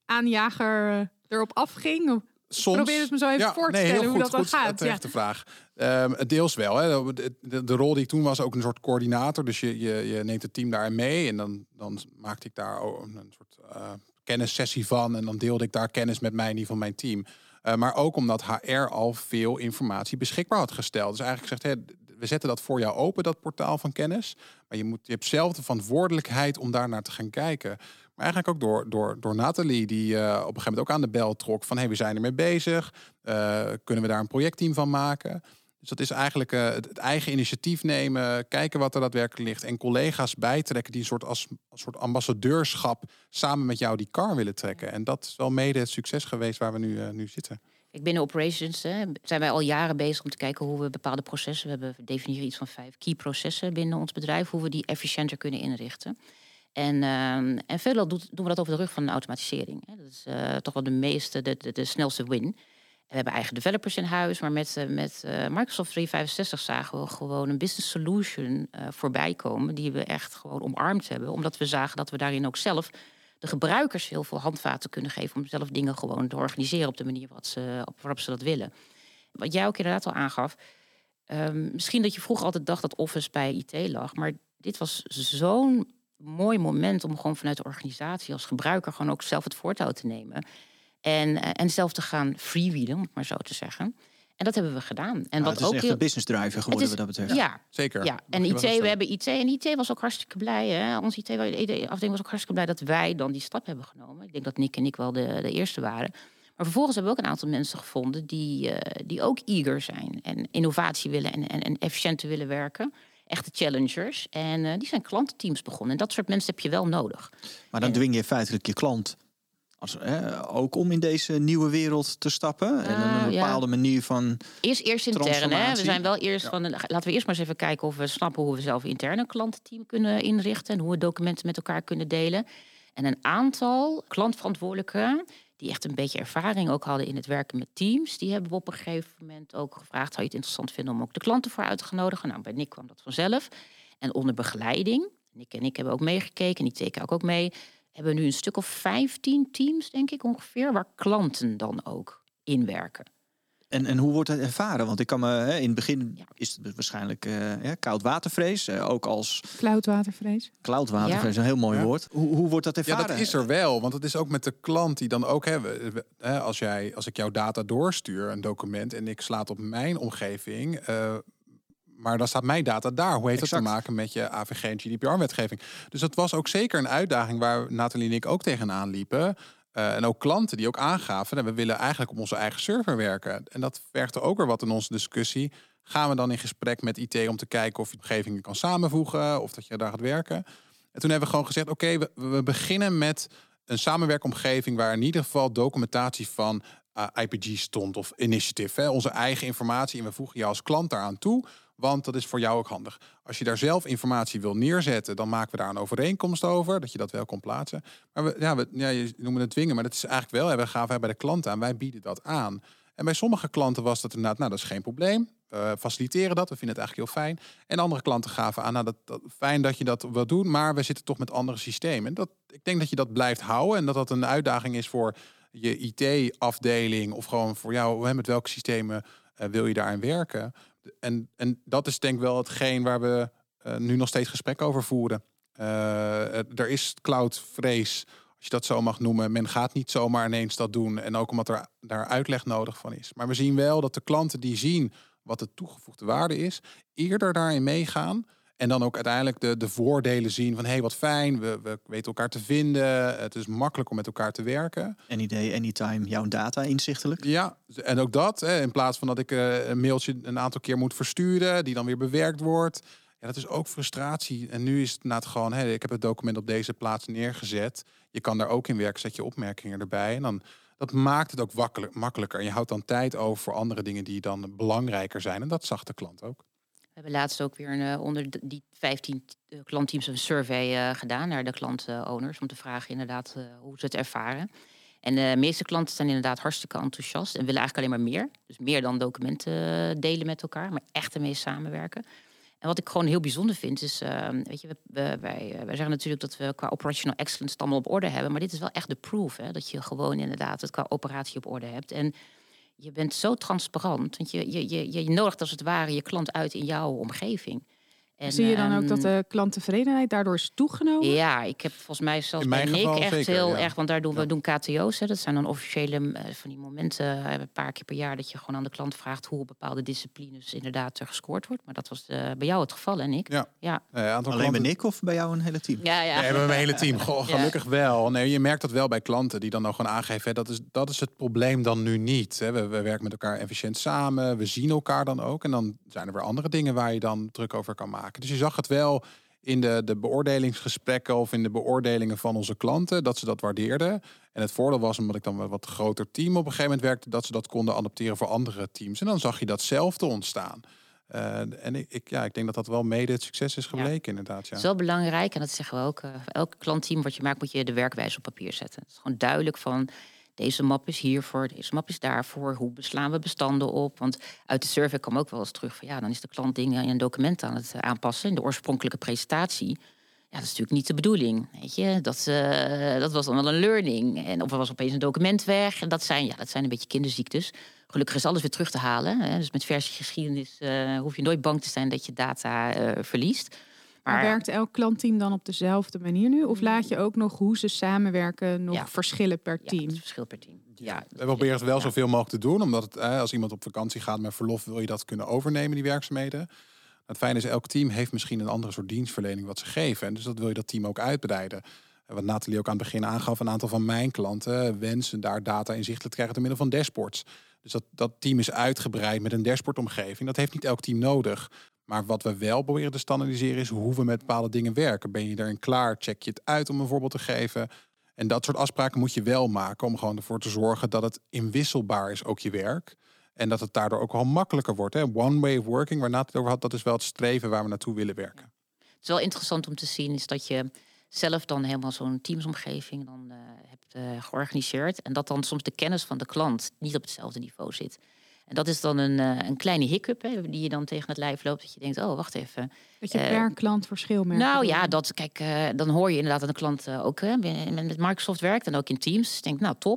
aanjager erop afging? Soms, probeer het me zo even ja, voor te nee, stellen heel hoe goed, dat dan goed, gaat. Terechte ja. vraag. Um, deels wel. Hè. De, de, de rol die ik toen was ook een soort coördinator. Dus je, je, je neemt het team daar mee. En dan, dan maakte ik daar ook een soort uh, kennissessie van. En dan deelde ik daar kennis met mij, in ieder geval mijn team. Uh, maar ook omdat H R al veel informatie beschikbaar had gesteld. Dus eigenlijk gezegd, hè, we zetten dat voor jou open, dat portaal van kennis. Maar je, moet, je hebt zelf de verantwoordelijkheid om daar naar te gaan kijken. Maar eigenlijk ook door, door, door Nathalie, die uh, op een gegeven moment ook aan de bel trok. Van, hey, we zijn ermee bezig. Uh, kunnen we daar een projectteam van maken? Dus dat is eigenlijk uh, het, het eigen initiatief nemen. Kijken wat er daadwerkelijk ligt. En collega's bijtrekken die een soort, als, als soort ambassadeurschap samen met jou die kar willen trekken. En dat is wel mede het succes geweest waar we nu, uh, nu zitten. Ik binnen operations hè, zijn wij al jaren bezig om te kijken hoe we bepaalde processen, we hebben we definiëren iets van vijf key processen binnen ons bedrijf, hoe we die efficiënter kunnen inrichten. En, uh, en veelal doen we dat over de rug van de automatisering. Hè. Dat is uh, toch wel de meeste, de, de, de snelste win. En we hebben eigen developers in huis, maar met, uh, met uh, Microsoft driehonderdvijfenzestig zagen we gewoon een business solution uh, voorbij komen die we echt gewoon omarmd hebben, omdat we zagen dat we daarin ook zelf de gebruikers heel veel handvaten kunnen geven om zelf dingen gewoon te organiseren op de manier wat ze, op, waarop ze dat willen. Wat jij ook inderdaad al aangaf, um, misschien dat je vroeger altijd dacht dat Office bij I T lag, maar dit was zo'n mooi moment om gewoon vanuit de organisatie als gebruiker gewoon ook zelf het voortouw te nemen. En, uh, en zelf te gaan freewheelen, om het maar zo te zeggen. En dat hebben we gedaan. En nou, wat het is ook echt heel... een business driver geworden is, wat dat betreft. Ja, zeker. Ja. En I T, we hebben I T en I T was ook hartstikke blij. Hè? Onze I T-afdeling was ook hartstikke blij dat wij dan die stap hebben genomen. Ik denk dat Nick en ik wel de, de eerste waren. Maar vervolgens hebben we ook een aantal mensen gevonden die, uh, die ook eager zijn en innovatie willen en, en, en efficiënter willen werken. Echte challengers. En uh, die zijn klantenteams begonnen. En dat soort mensen heb je wel nodig. Maar dan en, dwing je feitelijk je klant als, hè, ook om in deze nieuwe wereld te stappen. Uh, en een bepaalde ja. manier van Eerst, eerst intern. Hè? We zijn wel eerst ja. van. Laten we eerst maar eens even kijken of we snappen hoe we zelf intern een klantenteam kunnen inrichten. En hoe we documenten met elkaar kunnen delen. En een aantal klantverantwoordelijken die echt een beetje ervaring ook hadden in het werken met teams, die hebben we op een gegeven moment ook gevraagd, zou je het interessant vinden om ook de klanten voor uit te nodigen? Nou, bij Nick kwam dat vanzelf. En onder begeleiding, Nick en ik hebben ook meegekeken, en die teken ook mee, hebben we nu een stuk of vijftien teams, denk ik ongeveer, waar klanten dan ook in werken. En, en hoe wordt het ervaren? Want ik kan me hè, in het begin Ja. is het waarschijnlijk uh, ja, koudwatervrees, uh, ook als Cloudwatervrees. Cloudwatervrees, Ja. een heel mooi Ja. woord. Hoe, hoe wordt dat ervaren? Ja, dat is er wel. Want het is ook met de klant die dan ook hebben. Als, jij, als ik jouw data doorstuur, een document, en ik sla het op mijn omgeving. Uh, maar dan staat mijn data daar. Hoe heeft Exact. dat te maken met je A V G en G D P R-wetgeving? Dus dat was ook zeker een uitdaging waar Nathalie en ik ook tegenaan liepen. Uh, en ook klanten die ook aangaven, en we willen eigenlijk op onze eigen server werken. En dat vergde ook weer wat in onze discussie. Gaan we dan in gesprek met I T om te kijken of je omgevingen kan samenvoegen of dat je daar gaat werken? En toen hebben we gewoon gezegd, oké, okay, we, we beginnen met een samenwerkomgeving waar in ieder geval documentatie van uh, I P G stond of initiative, hè, onze eigen informatie. En we voegen jou als klant daaraan toe, want dat is voor jou ook handig. Als je daar zelf informatie wil neerzetten, dan maken we daar een overeenkomst over, dat je dat wel kan plaatsen. Maar we, ja, we, ja, je noemt het dwingen, maar dat is eigenlijk wel, hè, we gaven bij de klant aan, wij bieden dat aan. En bij sommige klanten was dat inderdaad, nou, dat is geen probleem. We faciliteren dat, we vinden het eigenlijk heel fijn. En andere klanten gaven aan, nou, dat, dat, fijn dat je dat wilt doen, maar we zitten toch met andere systemen. En dat, ik denk dat je dat blijft houden en dat dat een uitdaging is voor je I T-afdeling of gewoon voor jou, hè, met welke systemen uh, wil je daarin werken. En, en dat is denk ik wel hetgeen waar we uh, nu nog steeds gesprek over voeren. Uh, er is cloudvrees, als je dat zo mag noemen. Men gaat niet zomaar ineens dat doen. En ook omdat er daar uitleg nodig van is. Maar we zien wel dat de klanten die zien wat de toegevoegde waarde is, eerder daarin meegaan. En dan ook uiteindelijk de, de voordelen zien van, hé, hey, wat fijn, we, we weten elkaar te vinden. Het is makkelijk om met elkaar te werken. Any day, anytime, jouw data inzichtelijk. Ja, en ook dat, hè, in plaats van dat ik uh, een mailtje een aantal keer moet versturen, die dan weer bewerkt wordt. Ja, dat is ook frustratie. En nu is het inderdaad gewoon, hé, ik heb het document op deze plaats neergezet. Je kan daar ook in werken, zet je opmerkingen erbij. En dan, dat maakt het ook wakkelijk, makkelijker. En je houdt dan tijd over voor andere dingen die dan belangrijker zijn. En dat zag de klant ook. We hebben laatst ook weer een, uh, onder die vijftien klantteams een survey uh, gedaan naar de klant-owners. Om te vragen inderdaad uh, hoe ze het ervaren. En de meeste klanten zijn inderdaad hartstikke enthousiast. En willen eigenlijk alleen maar meer. Dus meer dan documenten delen met elkaar. Maar echt ermee samenwerken. En wat ik gewoon heel bijzonder vind is, uh, weet je, we, we, wij, wij zeggen natuurlijk dat we qua operational excellence het allemaal op orde hebben. Maar dit is wel echt de proof, hè, dat je gewoon inderdaad het qua operatie op orde hebt. En je bent zo transparant, want je, je, je, je nodigt als het ware je klant uit in jouw omgeving. En, zie je dan ook um, dat de klanttevredenheid daardoor is toegenomen? Ja, ik heb volgens mij zelfs In bij mijn Nick geval echt zeker, heel ja. erg, want daar doen we Ja. doen K T O's. Hè, dat zijn dan officiële uh, van die momenten, uh, een paar keer per jaar, dat je gewoon aan de klant vraagt hoe op bepaalde disciplines inderdaad er gescoord wordt. Maar dat was uh, bij jou het geval, en Nick. Ja. Ja. Nee, aantal Alleen klanten... bij Nick of bij jou een hele team? Ja, ja. Nee, we hebben mijn hele team. Goh, Ja. gelukkig wel. Nee, je merkt dat wel bij klanten die dan ook gewoon aangeven, hè, dat is, dat is het probleem dan nu niet. Hè. We, we werken met elkaar efficiënt samen. We zien elkaar dan ook. En dan zijn er weer andere dingen waar je dan druk over kan maken. Dus je zag het wel in de, de beoordelingsgesprekken of in de beoordelingen van onze klanten, dat ze dat waardeerden. En het voordeel was, omdat ik dan een wat groter team op een gegeven moment werkte, dat ze dat konden adapteren voor andere teams. En dan zag je datzelfde ontstaan. Uh, en ik, ik, ja, ik denk dat dat wel mede het succes is gebleken, ja. inderdaad. Ja. Het is wel belangrijk, en dat zeggen we ook. Uh, voor elk klantteam wat je maakt, moet je de werkwijze op papier zetten. Het is gewoon duidelijk van, deze map is hiervoor, deze map is daarvoor. Hoe beslaan we bestanden op? Want uit de survey kwam ook wel eens terug van, ja, dan is de klant dingen in een document aan het aanpassen. In de oorspronkelijke presentatie. Ja, dat is natuurlijk niet de bedoeling. Weet je? Dat, uh, dat was dan wel een learning. En of er was opeens een document weg. En dat zijn, ja, dat zijn een beetje kinderziektes. Gelukkig is alles weer terug te halen. Hè? Dus met versiegeschiedenis uh, hoef je nooit bang te zijn dat je data uh, verliest. Maar, maar werkt elk klantteam dan op dezelfde manier nu? Of laat je ook nog hoe ze samenwerken nog ja. verschillen per team? Ja, het verschil per team. Ja, we proberen het wel ja. zoveel mogelijk te doen. Omdat het, eh, als iemand op vakantie gaat met verlof, wil je dat kunnen overnemen, die werkzaamheden. Het fijne is, elk team heeft misschien een andere soort dienstverlening wat ze geven. En dus dat wil je dat team ook uitbreiden. Wat Nathalie ook aan het begin aangaf, een aantal van mijn klanten wensen daar data inzichtelijk te krijgen door middel van dashboards. Dus dat, dat team is uitgebreid met een dashboardomgeving. Dat heeft niet elk team nodig. Maar wat we wel proberen te standaardiseren is hoe we met bepaalde dingen werken. Ben je erin klaar? Check je het uit, om een voorbeeld te geven. En dat soort afspraken moet je wel maken om gewoon ervoor te zorgen dat het inwisselbaar is, ook je werk. En dat het daardoor ook wel makkelijker wordt. Hè? One way of working, waar Nathalie over had, dat is wel het streven waar we naartoe willen werken. Het is wel interessant om te zien is dat je zelf dan helemaal zo'n teamsomgeving dan uh, hebt uh, georganiseerd. En dat dan soms de kennis van de klant niet op hetzelfde niveau zit. En dat is dan een, uh, een kleine hiccup, hè, die je dan tegen het lijf loopt. Dat je denkt, oh, wacht even. Dat je uh, per klant verschil merkt. Nou ja, dat, kijk, uh, dan hoor je inderdaad dat de klant uh, ook uh, met Microsoft werkt en ook in Teams. Dus denk, nou, top.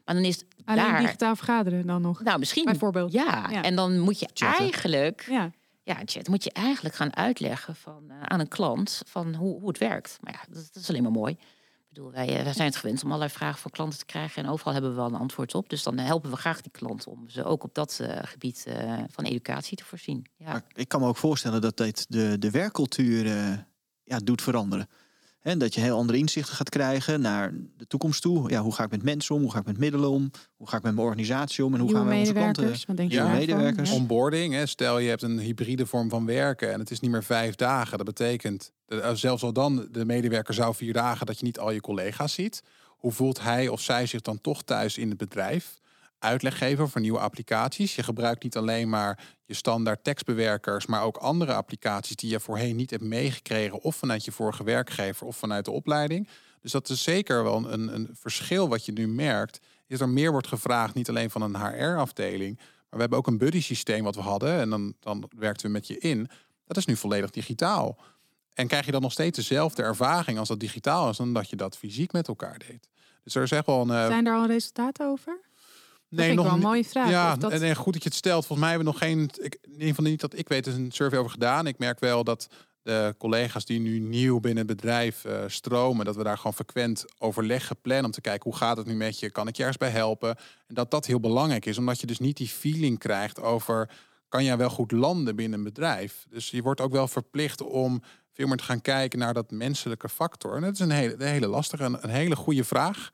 Maar dan is Alleen daar... digitaal vergaderen dan nog? Nou, misschien. Bijvoorbeeld. Ja, ja. en dan moet je Chatten. eigenlijk... Ja. Ja, chat, moet je eigenlijk gaan uitleggen van, uh, aan een klant van hoe, hoe het werkt. Maar ja, dat, dat is alleen maar mooi. Ik bedoel, wij, wij zijn het gewend om allerlei vragen van klanten te krijgen. En overal hebben we wel een antwoord op. Dus dan helpen we graag die klant om ze ook op dat uh, gebied uh, van educatie te voorzien. Ja. Maar ik kan me ook voorstellen dat dit de, de werkcultuur uh, ja, doet veranderen. En dat je heel andere inzichten gaat krijgen naar de toekomst toe. Ja, hoe ga ik met mensen om? Hoe ga ik met middelen om? Hoe ga ik met mijn organisatie om? En hoe Nieuwe gaan we onze klanten... Wat denk je Ja, daarvan? medewerkers. Ja. Onboarding, hè. Stel je hebt een hybride vorm van werken en het is niet meer vijf dagen. Dat betekent, dat zelfs al dan de medewerker zou vier dagen dat je niet al je collega's ziet. Hoe voelt hij of zij zich dan toch thuis in het bedrijf? Uitleg geven over nieuwe applicaties. Je gebruikt niet alleen maar je standaard tekstbewerkers, maar ook andere applicaties die je voorheen niet hebt meegekregen, of vanuit je vorige werkgever of vanuit de opleiding. Dus dat is zeker wel een, een verschil wat je nu merkt. Is er meer wordt gevraagd, niet alleen van een H R-afdeling, maar we hebben ook een buddy systeem wat we hadden en dan, dan werkten we met je in. Dat is nu volledig digitaal. En krijg je dan nog steeds dezelfde ervaring als dat digitaal is, dan dat je dat fysiek met elkaar deed. Dus er is echt wel een... Uh... Zijn er al resultaten over? Dat Nee, vind ik nog wel een niet. mooie vraag. Ja, Of dat... en, en goed dat je het stelt. Volgens mij hebben we nog geen... Ik, in ieder geval niet dat ik weet, er is een survey over gedaan. Ik merk wel dat de collega's die nu nieuw binnen het bedrijf uh, stromen, dat we daar gewoon frequent overleggen plannen om te kijken hoe gaat het nu met je, kan ik je ergens bij helpen? En dat dat heel belangrijk is, omdat je dus niet die feeling krijgt over, kan jij wel goed landen binnen een bedrijf? Dus je wordt ook wel verplicht om veel meer te gaan kijken naar dat menselijke factor. En dat is een hele, een hele lastige, een, een hele goede vraag.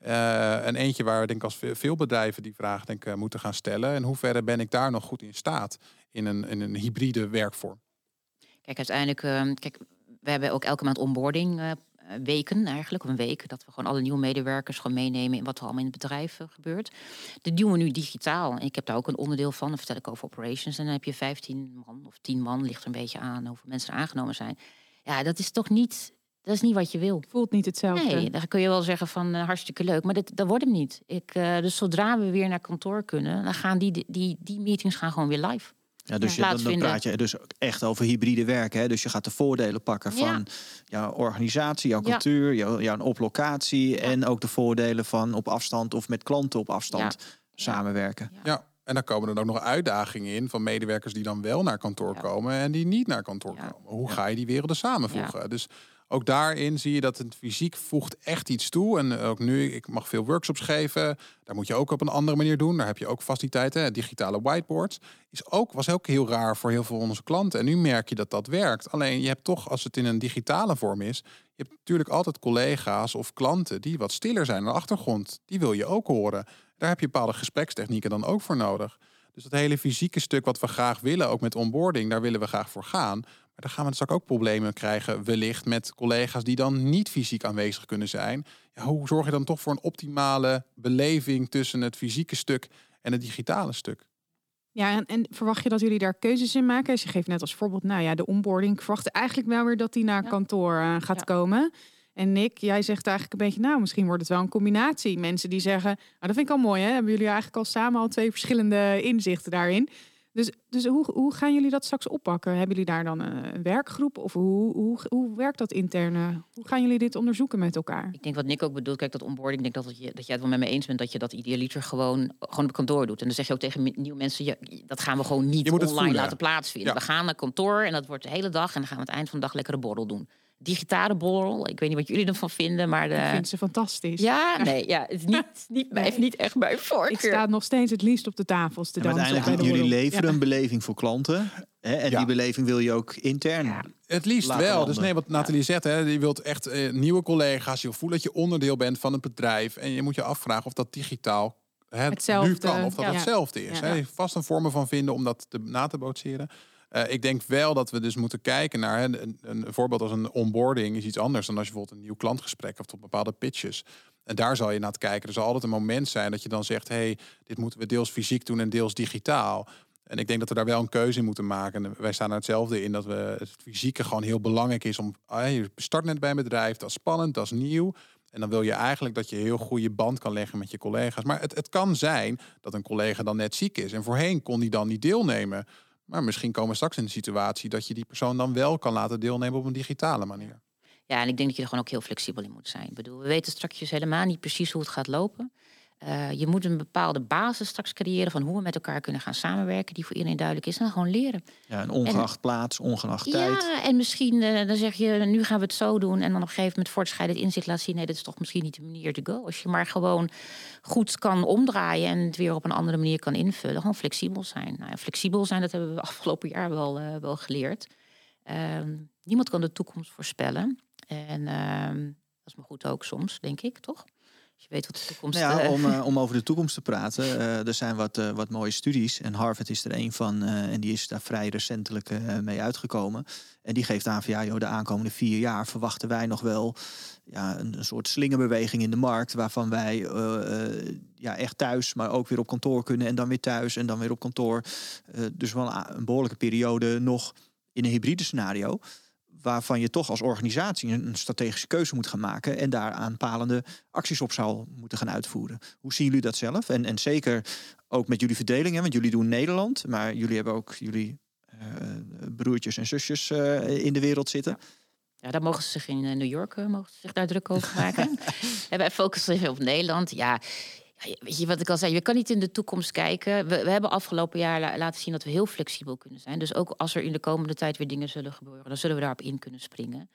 Uh, en eentje waar we denk ik als veel bedrijven die vraag denk ik, moeten gaan stellen. En hoe ver ben ik daar nog goed in staat in een, in een hybride werkvorm? Kijk, uiteindelijk, uh, kijk, we hebben ook elke maand onboarding uh, weken eigenlijk, een week, dat we gewoon alle nieuwe medewerkers gewoon meenemen in wat er allemaal in het bedrijf uh, gebeurt. Dat doen we nu digitaal. En ik heb daar ook een onderdeel van. Dan vertel ik over operations. En dan heb je vijftien man of tien man, ligt er een beetje aan hoeveel mensen er aangenomen zijn. Ja, dat is toch niet, dat is niet wat je wil. Voelt niet hetzelfde. Nee, dan kun je wel zeggen van uh, hartstikke leuk, maar dat, dat wordt hem niet. Ik, uh, dus zodra we weer naar kantoor kunnen, dan gaan die, die, die meetings gaan gewoon weer live. Ja, dus Ja, je, dan, dan praat je dus echt over hybride werken. Hè? Dus je gaat de voordelen pakken van Ja. jouw organisatie, jouw Ja. cultuur, jouw, jouw op locatie. Ja. En ook de voordelen van op afstand of met klanten op afstand Ja. samenwerken. Ja. Ja, en dan komen er ook nog uitdagingen in van medewerkers die dan wel naar kantoor Ja. komen en die niet naar kantoor Ja. komen. Hoe Ja. ga je die werelden samenvoegen? Dus ook daarin zie je dat het fysiek voegt echt iets toe. En ook nu, ik mag veel workshops geven. Daar moet je ook op een andere manier doen. Daar heb je ook faciliteiten. Digitale whiteboards is ook, was ook heel raar voor heel veel van onze klanten. En nu merk je dat dat werkt. Alleen je hebt toch, als het in een digitale vorm is, je hebt natuurlijk altijd collega's of klanten die wat stiller zijn aan de achtergrond. Die wil je ook horen. Daar heb je bepaalde gesprekstechnieken dan ook voor nodig. Dus dat hele fysieke stuk wat we graag willen, ook met onboarding, daar willen we graag voor gaan. Maar dan gaan we straks ook problemen krijgen, wellicht met collega's die dan niet fysiek aanwezig kunnen zijn. Ja, hoe zorg je dan toch voor een optimale beleving tussen het fysieke stuk en het digitale stuk? Ja, en, en verwacht je dat jullie daar keuzes in maken? Dus je geeft net als voorbeeld, nou ja, de onboarding. Ik verwacht eigenlijk wel weer dat die naar Ja. kantoor uh, gaat Ja. komen. En Nick, jij zegt eigenlijk een beetje, nou, misschien wordt het wel een combinatie. Mensen die zeggen, nou, dat vind ik al mooi, hè? Hebben jullie eigenlijk al samen al twee verschillende inzichten daarin? Dus, dus hoe, hoe gaan jullie dat straks oppakken? Hebben jullie daar dan een werkgroep? Of hoe, hoe, hoe werkt dat interne? Hoe gaan jullie dit onderzoeken met elkaar? Ik denk wat Nick ook bedoelt, kijk, dat onboarding, ik denk dat, je, dat jij het wel met me eens bent dat je dat idealiter gewoon, gewoon op kantoor doet. En dan zeg je ook tegen nieuwe mensen, ja, dat gaan we gewoon niet Je moet het online voelen. laten plaatsvinden. Ja. We gaan naar kantoor en dat wordt de hele dag en dan gaan we aan het eind van de dag lekker een borrel doen. Digitale borrel, ik weet niet wat jullie ervan vinden, maar de... Ik vind ze fantastisch. Ja, nee, ja, het is niet, niet, Nee. even niet echt mijn voorkeur. Ik sta nog steeds het liefst op de tafels te En dansen. uiteindelijk, bij de jullie borrel. leveren Ja. een beleving voor klanten. Hè? En Ja. die beleving wil je ook intern. Ja. Het liefst Laten wel. landen. Dus nee, wat Nathalie zegt, hè, je wilt echt eh, nieuwe collega's. Je wil voelen dat je onderdeel bent van het bedrijf. En je moet je afvragen of dat digitaal hè, Hetzelfde, nu kan. Of dat ja. hetzelfde is. Ja. Hè. Vast een vorm van vinden om dat te, na te boetseren. Uh, ik denk wel dat we dus moeten kijken naar... Hè, een, een voorbeeld als een onboarding is iets anders dan als je bijvoorbeeld een nieuw klantgesprek of tot bepaalde pitches. En daar zal je naar het kijken. Er zal altijd een moment zijn dat je dan zegt, hey, dit moeten we deels fysiek doen en deels digitaal. En ik denk dat we daar wel een keuze in moeten maken. En wij staan er hetzelfde in dat we het fysieke gewoon heel belangrijk is om. Ah, je start net bij een bedrijf, dat is spannend, dat is nieuw. En dan wil je eigenlijk dat je heel goede band kan leggen met je collega's. Maar het, het kan zijn dat een collega dan net ziek is. En voorheen kon die dan niet deelnemen. Maar misschien komen we straks in de situatie dat je die persoon dan wel kan laten deelnemen op een digitale manier. Ja, en ik denk dat je er gewoon ook heel flexibel in moet zijn. Ik bedoel, we weten straks helemaal niet precies hoe het gaat lopen. Uh, je moet een bepaalde basis straks creëren van hoe we met elkaar kunnen gaan samenwerken, die voor iedereen duidelijk is. En dan gewoon leren. Ja, en ongeacht en, plaats, ongeacht ja, tijd. Ja, en misschien uh, dan zeg je, nu gaan we het zo doen. En dan op een gegeven moment voortschrijdend inzicht laat zien, nee, dit is toch misschien niet de manier to go. Als je maar gewoon goed kan omdraaien en het weer op een andere manier kan invullen. Gewoon flexibel zijn. Nou, ja, flexibel zijn, dat hebben we afgelopen jaar wel, uh, wel geleerd. Uh, niemand kan de toekomst voorspellen. En uh, dat is maar goed ook soms, denk ik, toch? Je weet wat de toekomst... Nou ja, om, uh, om over de toekomst te praten. Uh, er zijn wat, uh, wat mooie studies. En Harvard is er een van. Uh, en die is daar vrij recentelijk uh, mee uitgekomen. En die geeft aan van ja, joh, de aankomende vier jaar verwachten wij nog wel ja, een, een soort slingerbeweging in de markt. Waarvan wij uh, uh, ja, echt thuis, maar ook weer op kantoor kunnen. En dan weer thuis en dan weer op kantoor. Uh, dus wel een, een behoorlijke periode nog in een hybride scenario. Waarvan je toch als organisatie een strategische keuze moet gaan maken en daar aanpalende acties op zou moeten gaan uitvoeren. Hoe zien jullie dat zelf? En, en zeker ook met jullie verdeling, hè? Want jullie doen Nederland, maar jullie hebben ook jullie uh, broertjes en zusjes uh, in de wereld zitten. Ja. Ja, daar mogen ze zich in New York uh, mogen ze zich daar druk over maken. En wij focussen even op Nederland. Ja. Ja, weet je wat ik al zei, je kan niet in de toekomst kijken. We, we hebben afgelopen jaar la- laten zien dat we heel flexibel kunnen zijn. Dus ook als er in de komende tijd weer dingen zullen gebeuren, dan zullen we daarop in kunnen springen.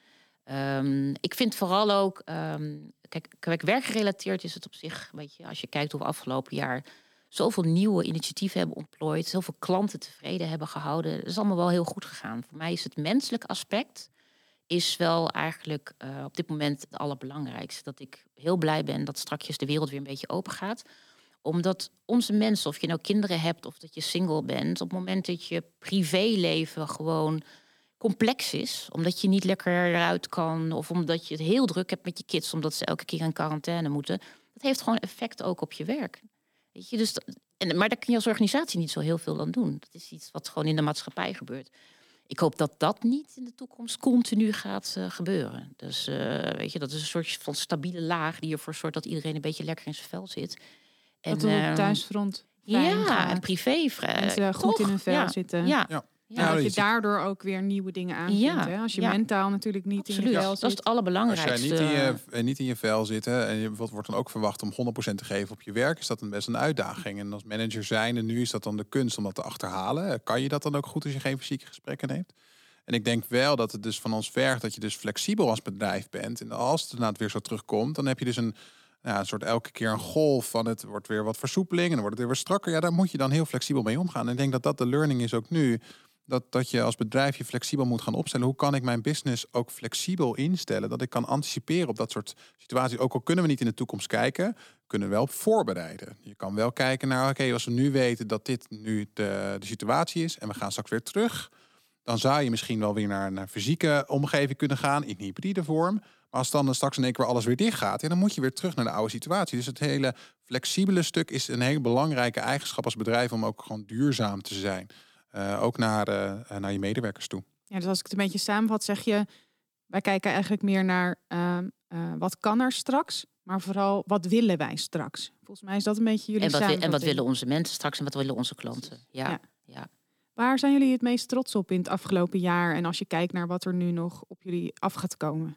Um, ik vind vooral ook, um, kijk, kijk, werkgerelateerd is het op zich, weet je, als je kijkt hoe we afgelopen jaar zoveel nieuwe initiatieven hebben ontplooid, zoveel klanten tevreden hebben gehouden. Dat is allemaal wel heel goed gegaan. Voor mij is het menselijk aspect is wel eigenlijk uh, op dit moment het allerbelangrijkste. Dat ik heel blij ben dat strakjes de wereld weer een beetje open gaat. Omdat onze mensen, of je nou kinderen hebt of dat je single bent, op het moment dat je privéleven gewoon complex is, omdat je niet lekker eruit kan of omdat je het heel druk hebt met je kids, omdat ze elke keer in quarantaine moeten, dat heeft gewoon effect ook op je werk. Weet je, dus dat, en, maar daar kun je als organisatie niet zo heel veel aan doen. Dat is iets wat gewoon in de maatschappij gebeurt. Ik hoop dat dat niet in de toekomst continu gaat uh, gebeuren. Dus uh, weet je, dat is een soort van stabiele laag die ervoor zorgt dat iedereen een beetje lekker in zijn vel zit. En dat we op thuisfront ja, gaat. En privé vrij. En goed toch? in hun vel ja. zitten. Ja. Ja. Ja, ja, dat je daardoor ook weer nieuwe dingen aanvindt. Ja. Hè? Als je ja. mentaal natuurlijk niet Absoluut. in je vel zit. Dat is het allerbelangrijkste. Als jij niet in je, niet in je vel zit en je wordt dan ook verwacht om honderd procent te geven op je werk, is dat een best een uitdaging. En als manager zijnde nu is dat dan de kunst om dat te achterhalen. Kan je dat dan ook goed als je geen fysieke gesprekken neemt? En ik denk wel dat het dus van ons vergt dat je dus flexibel als bedrijf bent. En als het inderdaad weer zo terugkomt, dan heb je dus een, ja, een soort elke keer een golf van het wordt weer wat versoepeling en dan wordt het weer wat strakker. Ja, daar moet je dan heel flexibel mee omgaan. En ik denk dat dat de learning is ook nu. Dat, dat je als bedrijf je flexibel moet gaan opstellen. Hoe kan ik mijn business ook flexibel instellen? Dat ik kan anticiperen op dat soort situaties. Ook al kunnen we niet in de toekomst kijken, kunnen we wel op voorbereiden. Je kan wel kijken naar, oké, okay, als we nu weten dat dit nu de, de situatie is en we gaan straks weer terug, dan zou je misschien wel weer naar een fysieke omgeving kunnen gaan in hybride vorm. Maar als dan straks in één keer alles weer dicht gaat, ja, dan moet je weer terug naar de oude situatie. Dus het hele flexibele stuk is een hele belangrijke eigenschap als bedrijf om ook gewoon duurzaam te zijn. Uh, ook naar, uh, naar je medewerkers toe. Ja, dus als ik het een beetje samenvat, zeg je, wij kijken eigenlijk meer naar uh, uh, wat kan er straks, maar vooral wat willen wij straks. Volgens mij is dat een beetje jullie en wat, samenvatting. En wat willen onze mensen straks en wat willen onze klanten. Ja, ja. ja. Waar zijn jullie het meest trots op in het afgelopen jaar? En als je kijkt naar wat er nu nog op jullie af gaat komen?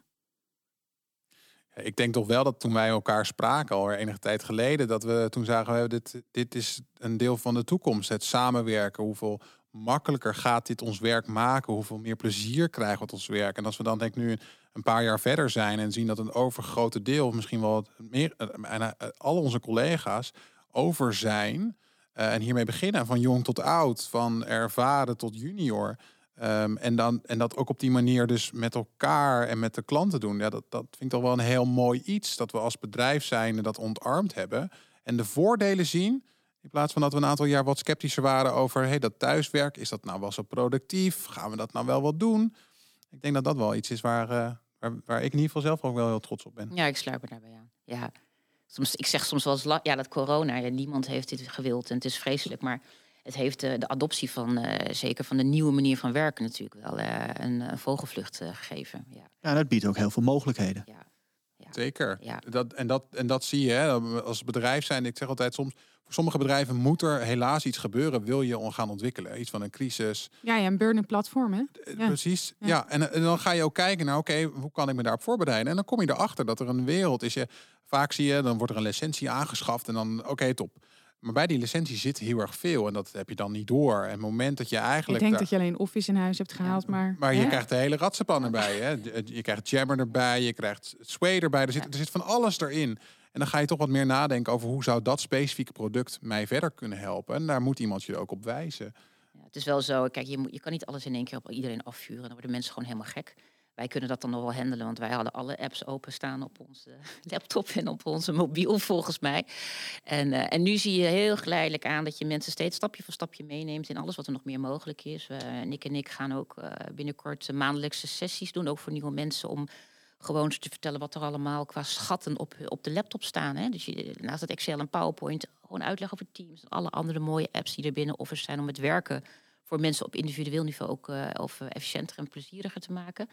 Ik denk toch wel dat toen wij elkaar spraken, al enige tijd geleden, dat we toen zagen, we, dit, dit is een deel van de toekomst. Het samenwerken, hoeveel makkelijker gaat dit ons werk maken, hoeveel meer plezier krijgen we uit ons werk. En als we dan denk ik nu een paar jaar verder zijn en zien dat een overgrote deel, misschien wel meer, en al onze collega's over zijn, uh, en hiermee beginnen, van jong tot oud, van ervaren tot junior. Um, en, dan, en dat ook op die manier dus met elkaar en met de klanten doen. Ja, dat, dat vind ik toch wel een heel mooi iets. Dat we als bedrijf zijnde dat ontarmd hebben. En de voordelen zien. In plaats van dat we een aantal jaar wat sceptischer waren over, hey, dat thuiswerk, is dat nou wel zo productief? Gaan we dat nou wel wat doen? Ik denk dat dat wel iets is waar, uh, waar, waar ik in ieder geval zelf ook wel heel trots op ben. Ja, ik sluit me daarbij aan. Ja. Soms, ik zeg soms wel eens, ja, dat corona, ja, niemand heeft dit gewild en het is vreselijk, maar het heeft de, de adoptie van, uh, zeker van de nieuwe manier van werken natuurlijk wel uh, een, een vogelvlucht uh, gegeven. Ja. ja, dat biedt ook heel veel mogelijkheden. Ja. Ja. Zeker. Ja. Dat, en, dat, en dat zie je hè, als bedrijf zijn. Ik zeg altijd soms, Voor sommige bedrijven moet er helaas iets gebeuren. Wil je gaan ontwikkelen? Iets van een crisis. Ja, ja een burn-in platform, hè? Ja. Precies. Ja, ja. En, en dan ga je ook kijken naar, oké, okay, hoe kan ik me daarop voorbereiden? En dan kom je erachter dat er een wereld is. Je, vaak zie je, dan wordt er een licentie aangeschaft en dan, oké, okay, top. Maar bij die licentie zit heel erg veel en dat heb je dan niet door. En het moment dat je eigenlijk... Ik denk daar... dat je alleen Office in huis hebt gehaald, maar... Maar je hè? krijgt de hele ratsenpan erbij. Hè? Je krijgt Jammer erbij, je krijgt Sway erbij. Er zit, er zit van alles erin. En dan ga je toch wat meer nadenken over hoe zou dat specifieke product mij verder kunnen helpen. En daar moet iemand je ook op wijzen. Ja, het is wel zo, kijk, je, moet, je kan niet alles in één keer op iedereen afvuren. Dan worden mensen gewoon helemaal gek. Wij kunnen dat dan nog wel handelen, want wij hadden alle apps openstaan op onze laptop en op onze mobiel volgens mij. En, uh, en nu zie je heel geleidelijk aan dat je mensen steeds stapje voor stapje meeneemt in alles wat er nog meer mogelijk is. Uh, Nick en ik gaan ook uh, binnenkort maandelijkse sessies doen, ook voor nieuwe mensen, om gewoon te vertellen wat er allemaal qua schatten op, op de laptop staan. Hè? Dus je, naast het Excel en PowerPoint gewoon uitleg over Teams en alle andere mooie apps die er binnen Office zijn om het werken voor mensen op individueel niveau ook uh, of uh, efficiënter en plezieriger te maken.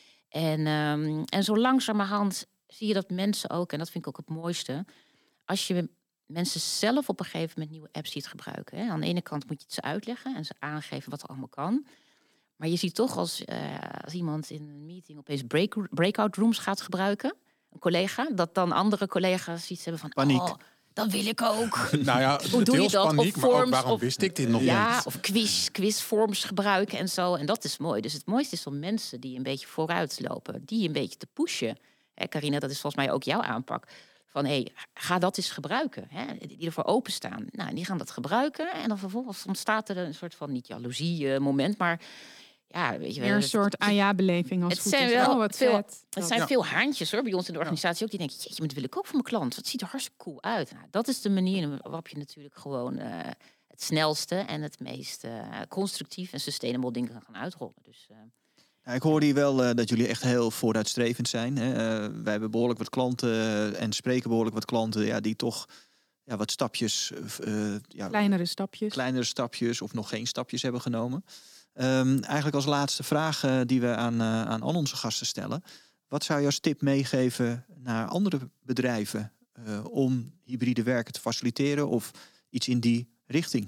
En, um, en zo langzamerhand zie je dat mensen ook, en dat vind ik ook het mooiste, als je mensen zelf op een gegeven moment nieuwe apps ziet gebruiken. Hè. Aan de ene kant moet je het ze uitleggen en ze aangeven wat er allemaal kan. Maar je ziet toch als, uh, als iemand in een meeting opeens break, breakout rooms gaat gebruiken, een collega, dat dan andere collega's iets hebben van... Paniek. Oh, dat wil ik ook. Nou ja, hoe doe je dat? Paniek, of maar forms, ook, waarom of, wist ik dit nog ja, niet? Of quiz, quizvorms gebruiken en zo. En dat is mooi. Dus het mooiste is om mensen die een beetje vooruit lopen, die een beetje te pushen. Hè, Carina, dat is volgens mij ook jouw aanpak. Van, hé, hey, ga dat eens gebruiken. Hè, die ervoor openstaan. Nou, die gaan dat gebruiken. En dan vervolgens ontstaat er een soort van, niet jaloezie uh, moment, maar... Ja, weet je, weer een het, soort A-ja-beleving als het goed zijn is. Wel oh, wat veel, vet. Het zijn ja. veel haantjes hoor, bij ons in de organisatie ook. Die denken, jeetje, maar dat wil ik ook voor mijn klant. Dat ziet er hartstikke cool uit. Nou, dat is de manier waarop je natuurlijk gewoon uh, het snelste en het meest uh, constructief en sustainable dingen gaan uitrollen. Dus, uh, nou, ik hoorde hier wel uh, dat jullie echt heel vooruitstrevend zijn. Hè? Uh, wij hebben behoorlijk wat klanten uh, en spreken behoorlijk wat klanten ja, die toch ja, wat stapjes... Uh, ja, kleinere stapjes. Kleinere stapjes of nog geen stapjes hebben genomen. Um, eigenlijk als laatste vraag uh, die we aan, uh, aan al onze gasten stellen. Wat zou je als tip meegeven naar andere bedrijven uh, om hybride werken te faciliteren of iets in die richting?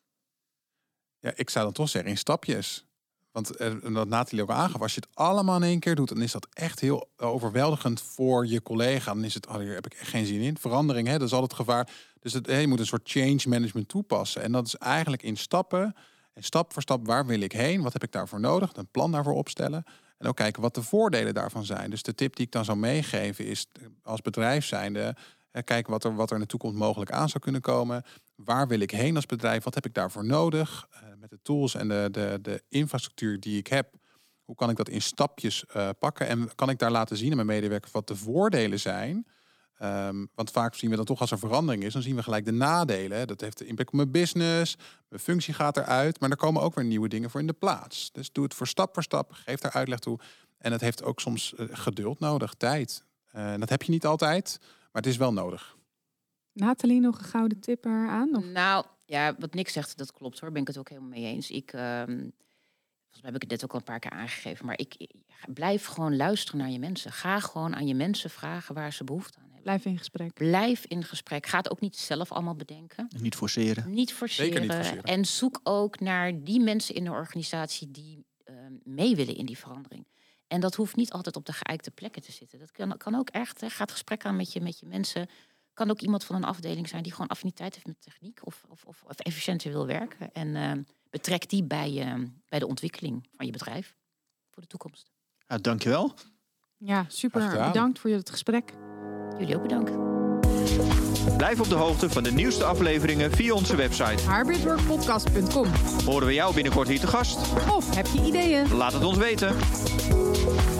Ja, ik zou dan toch zeggen in stapjes. Want uh, wat Nathalie ook aangaf, als je het allemaal in één keer doet, dan is dat echt heel overweldigend voor je collega. Dan is het, oh, hier heb ik echt geen zin in. Verandering, hè, dat is altijd het gevaar. Dus het, hey, je moet een soort change management toepassen. En dat is eigenlijk in stappen. En stap voor stap, waar wil ik heen? Wat heb ik daarvoor nodig? Een plan daarvoor opstellen. En ook kijken wat de voordelen daarvan zijn. Dus de tip die ik dan zou meegeven is als bedrijf zijnde, kijken wat er, wat er in de toekomst mogelijk aan zou kunnen komen. Waar wil ik heen als bedrijf? Wat heb ik daarvoor nodig? Uh, met de tools en de, de, de infrastructuur die ik heb. Hoe kan ik dat in stapjes uh, pakken? En kan ik daar laten zien aan mijn medewerkers wat de voordelen zijn? Um, want vaak zien we dan toch als er verandering is, dan zien we gelijk de nadelen. Dat heeft de impact op mijn business, mijn functie gaat eruit, maar er komen ook weer nieuwe dingen voor in de plaats. Dus doe het voor stap voor stap, geef daar uitleg toe. En het heeft ook soms uh, geduld nodig, tijd. Uh, dat heb je niet altijd, maar het is wel nodig. Nathalie, nog een gouden tip eraan? Of? Nou, ja, wat Nick zegt, dat klopt hoor. Ben ik het ook helemaal mee eens. Ik, um, volgens mij heb ik het net ook al een paar keer aangegeven, maar ik, ik blijf gewoon luisteren naar je mensen. Ga gewoon aan je mensen vragen waar ze behoefte aan hebben. Blijf in gesprek. Blijf in gesprek. Ga het ook niet zelf allemaal bedenken. Niet forceren. Niet forceren. Zeker niet forceren. En zoek ook naar die mensen in de organisatie die uh, mee willen in die verandering. En dat hoeft niet altijd op de geëikte plekken te zitten. Dat kan, kan ook echt. Hè. Ga het gesprek aan met je, met je mensen. Kan ook iemand van een afdeling zijn die gewoon affiniteit heeft met techniek of, of, of, of efficiënter wil werken. En uh, betrek die bij, uh, bij de ontwikkeling van je bedrijf voor de toekomst. Ja, dankjewel. Ja, super. Bedankt voor het gesprek. Jullie ook bedankt. Blijf op de hoogte van de nieuwste afleveringen via onze website hybrid work podcast punt com. Horen we jou binnenkort hier te gast? Of heb je ideeën? Laat het ons weten.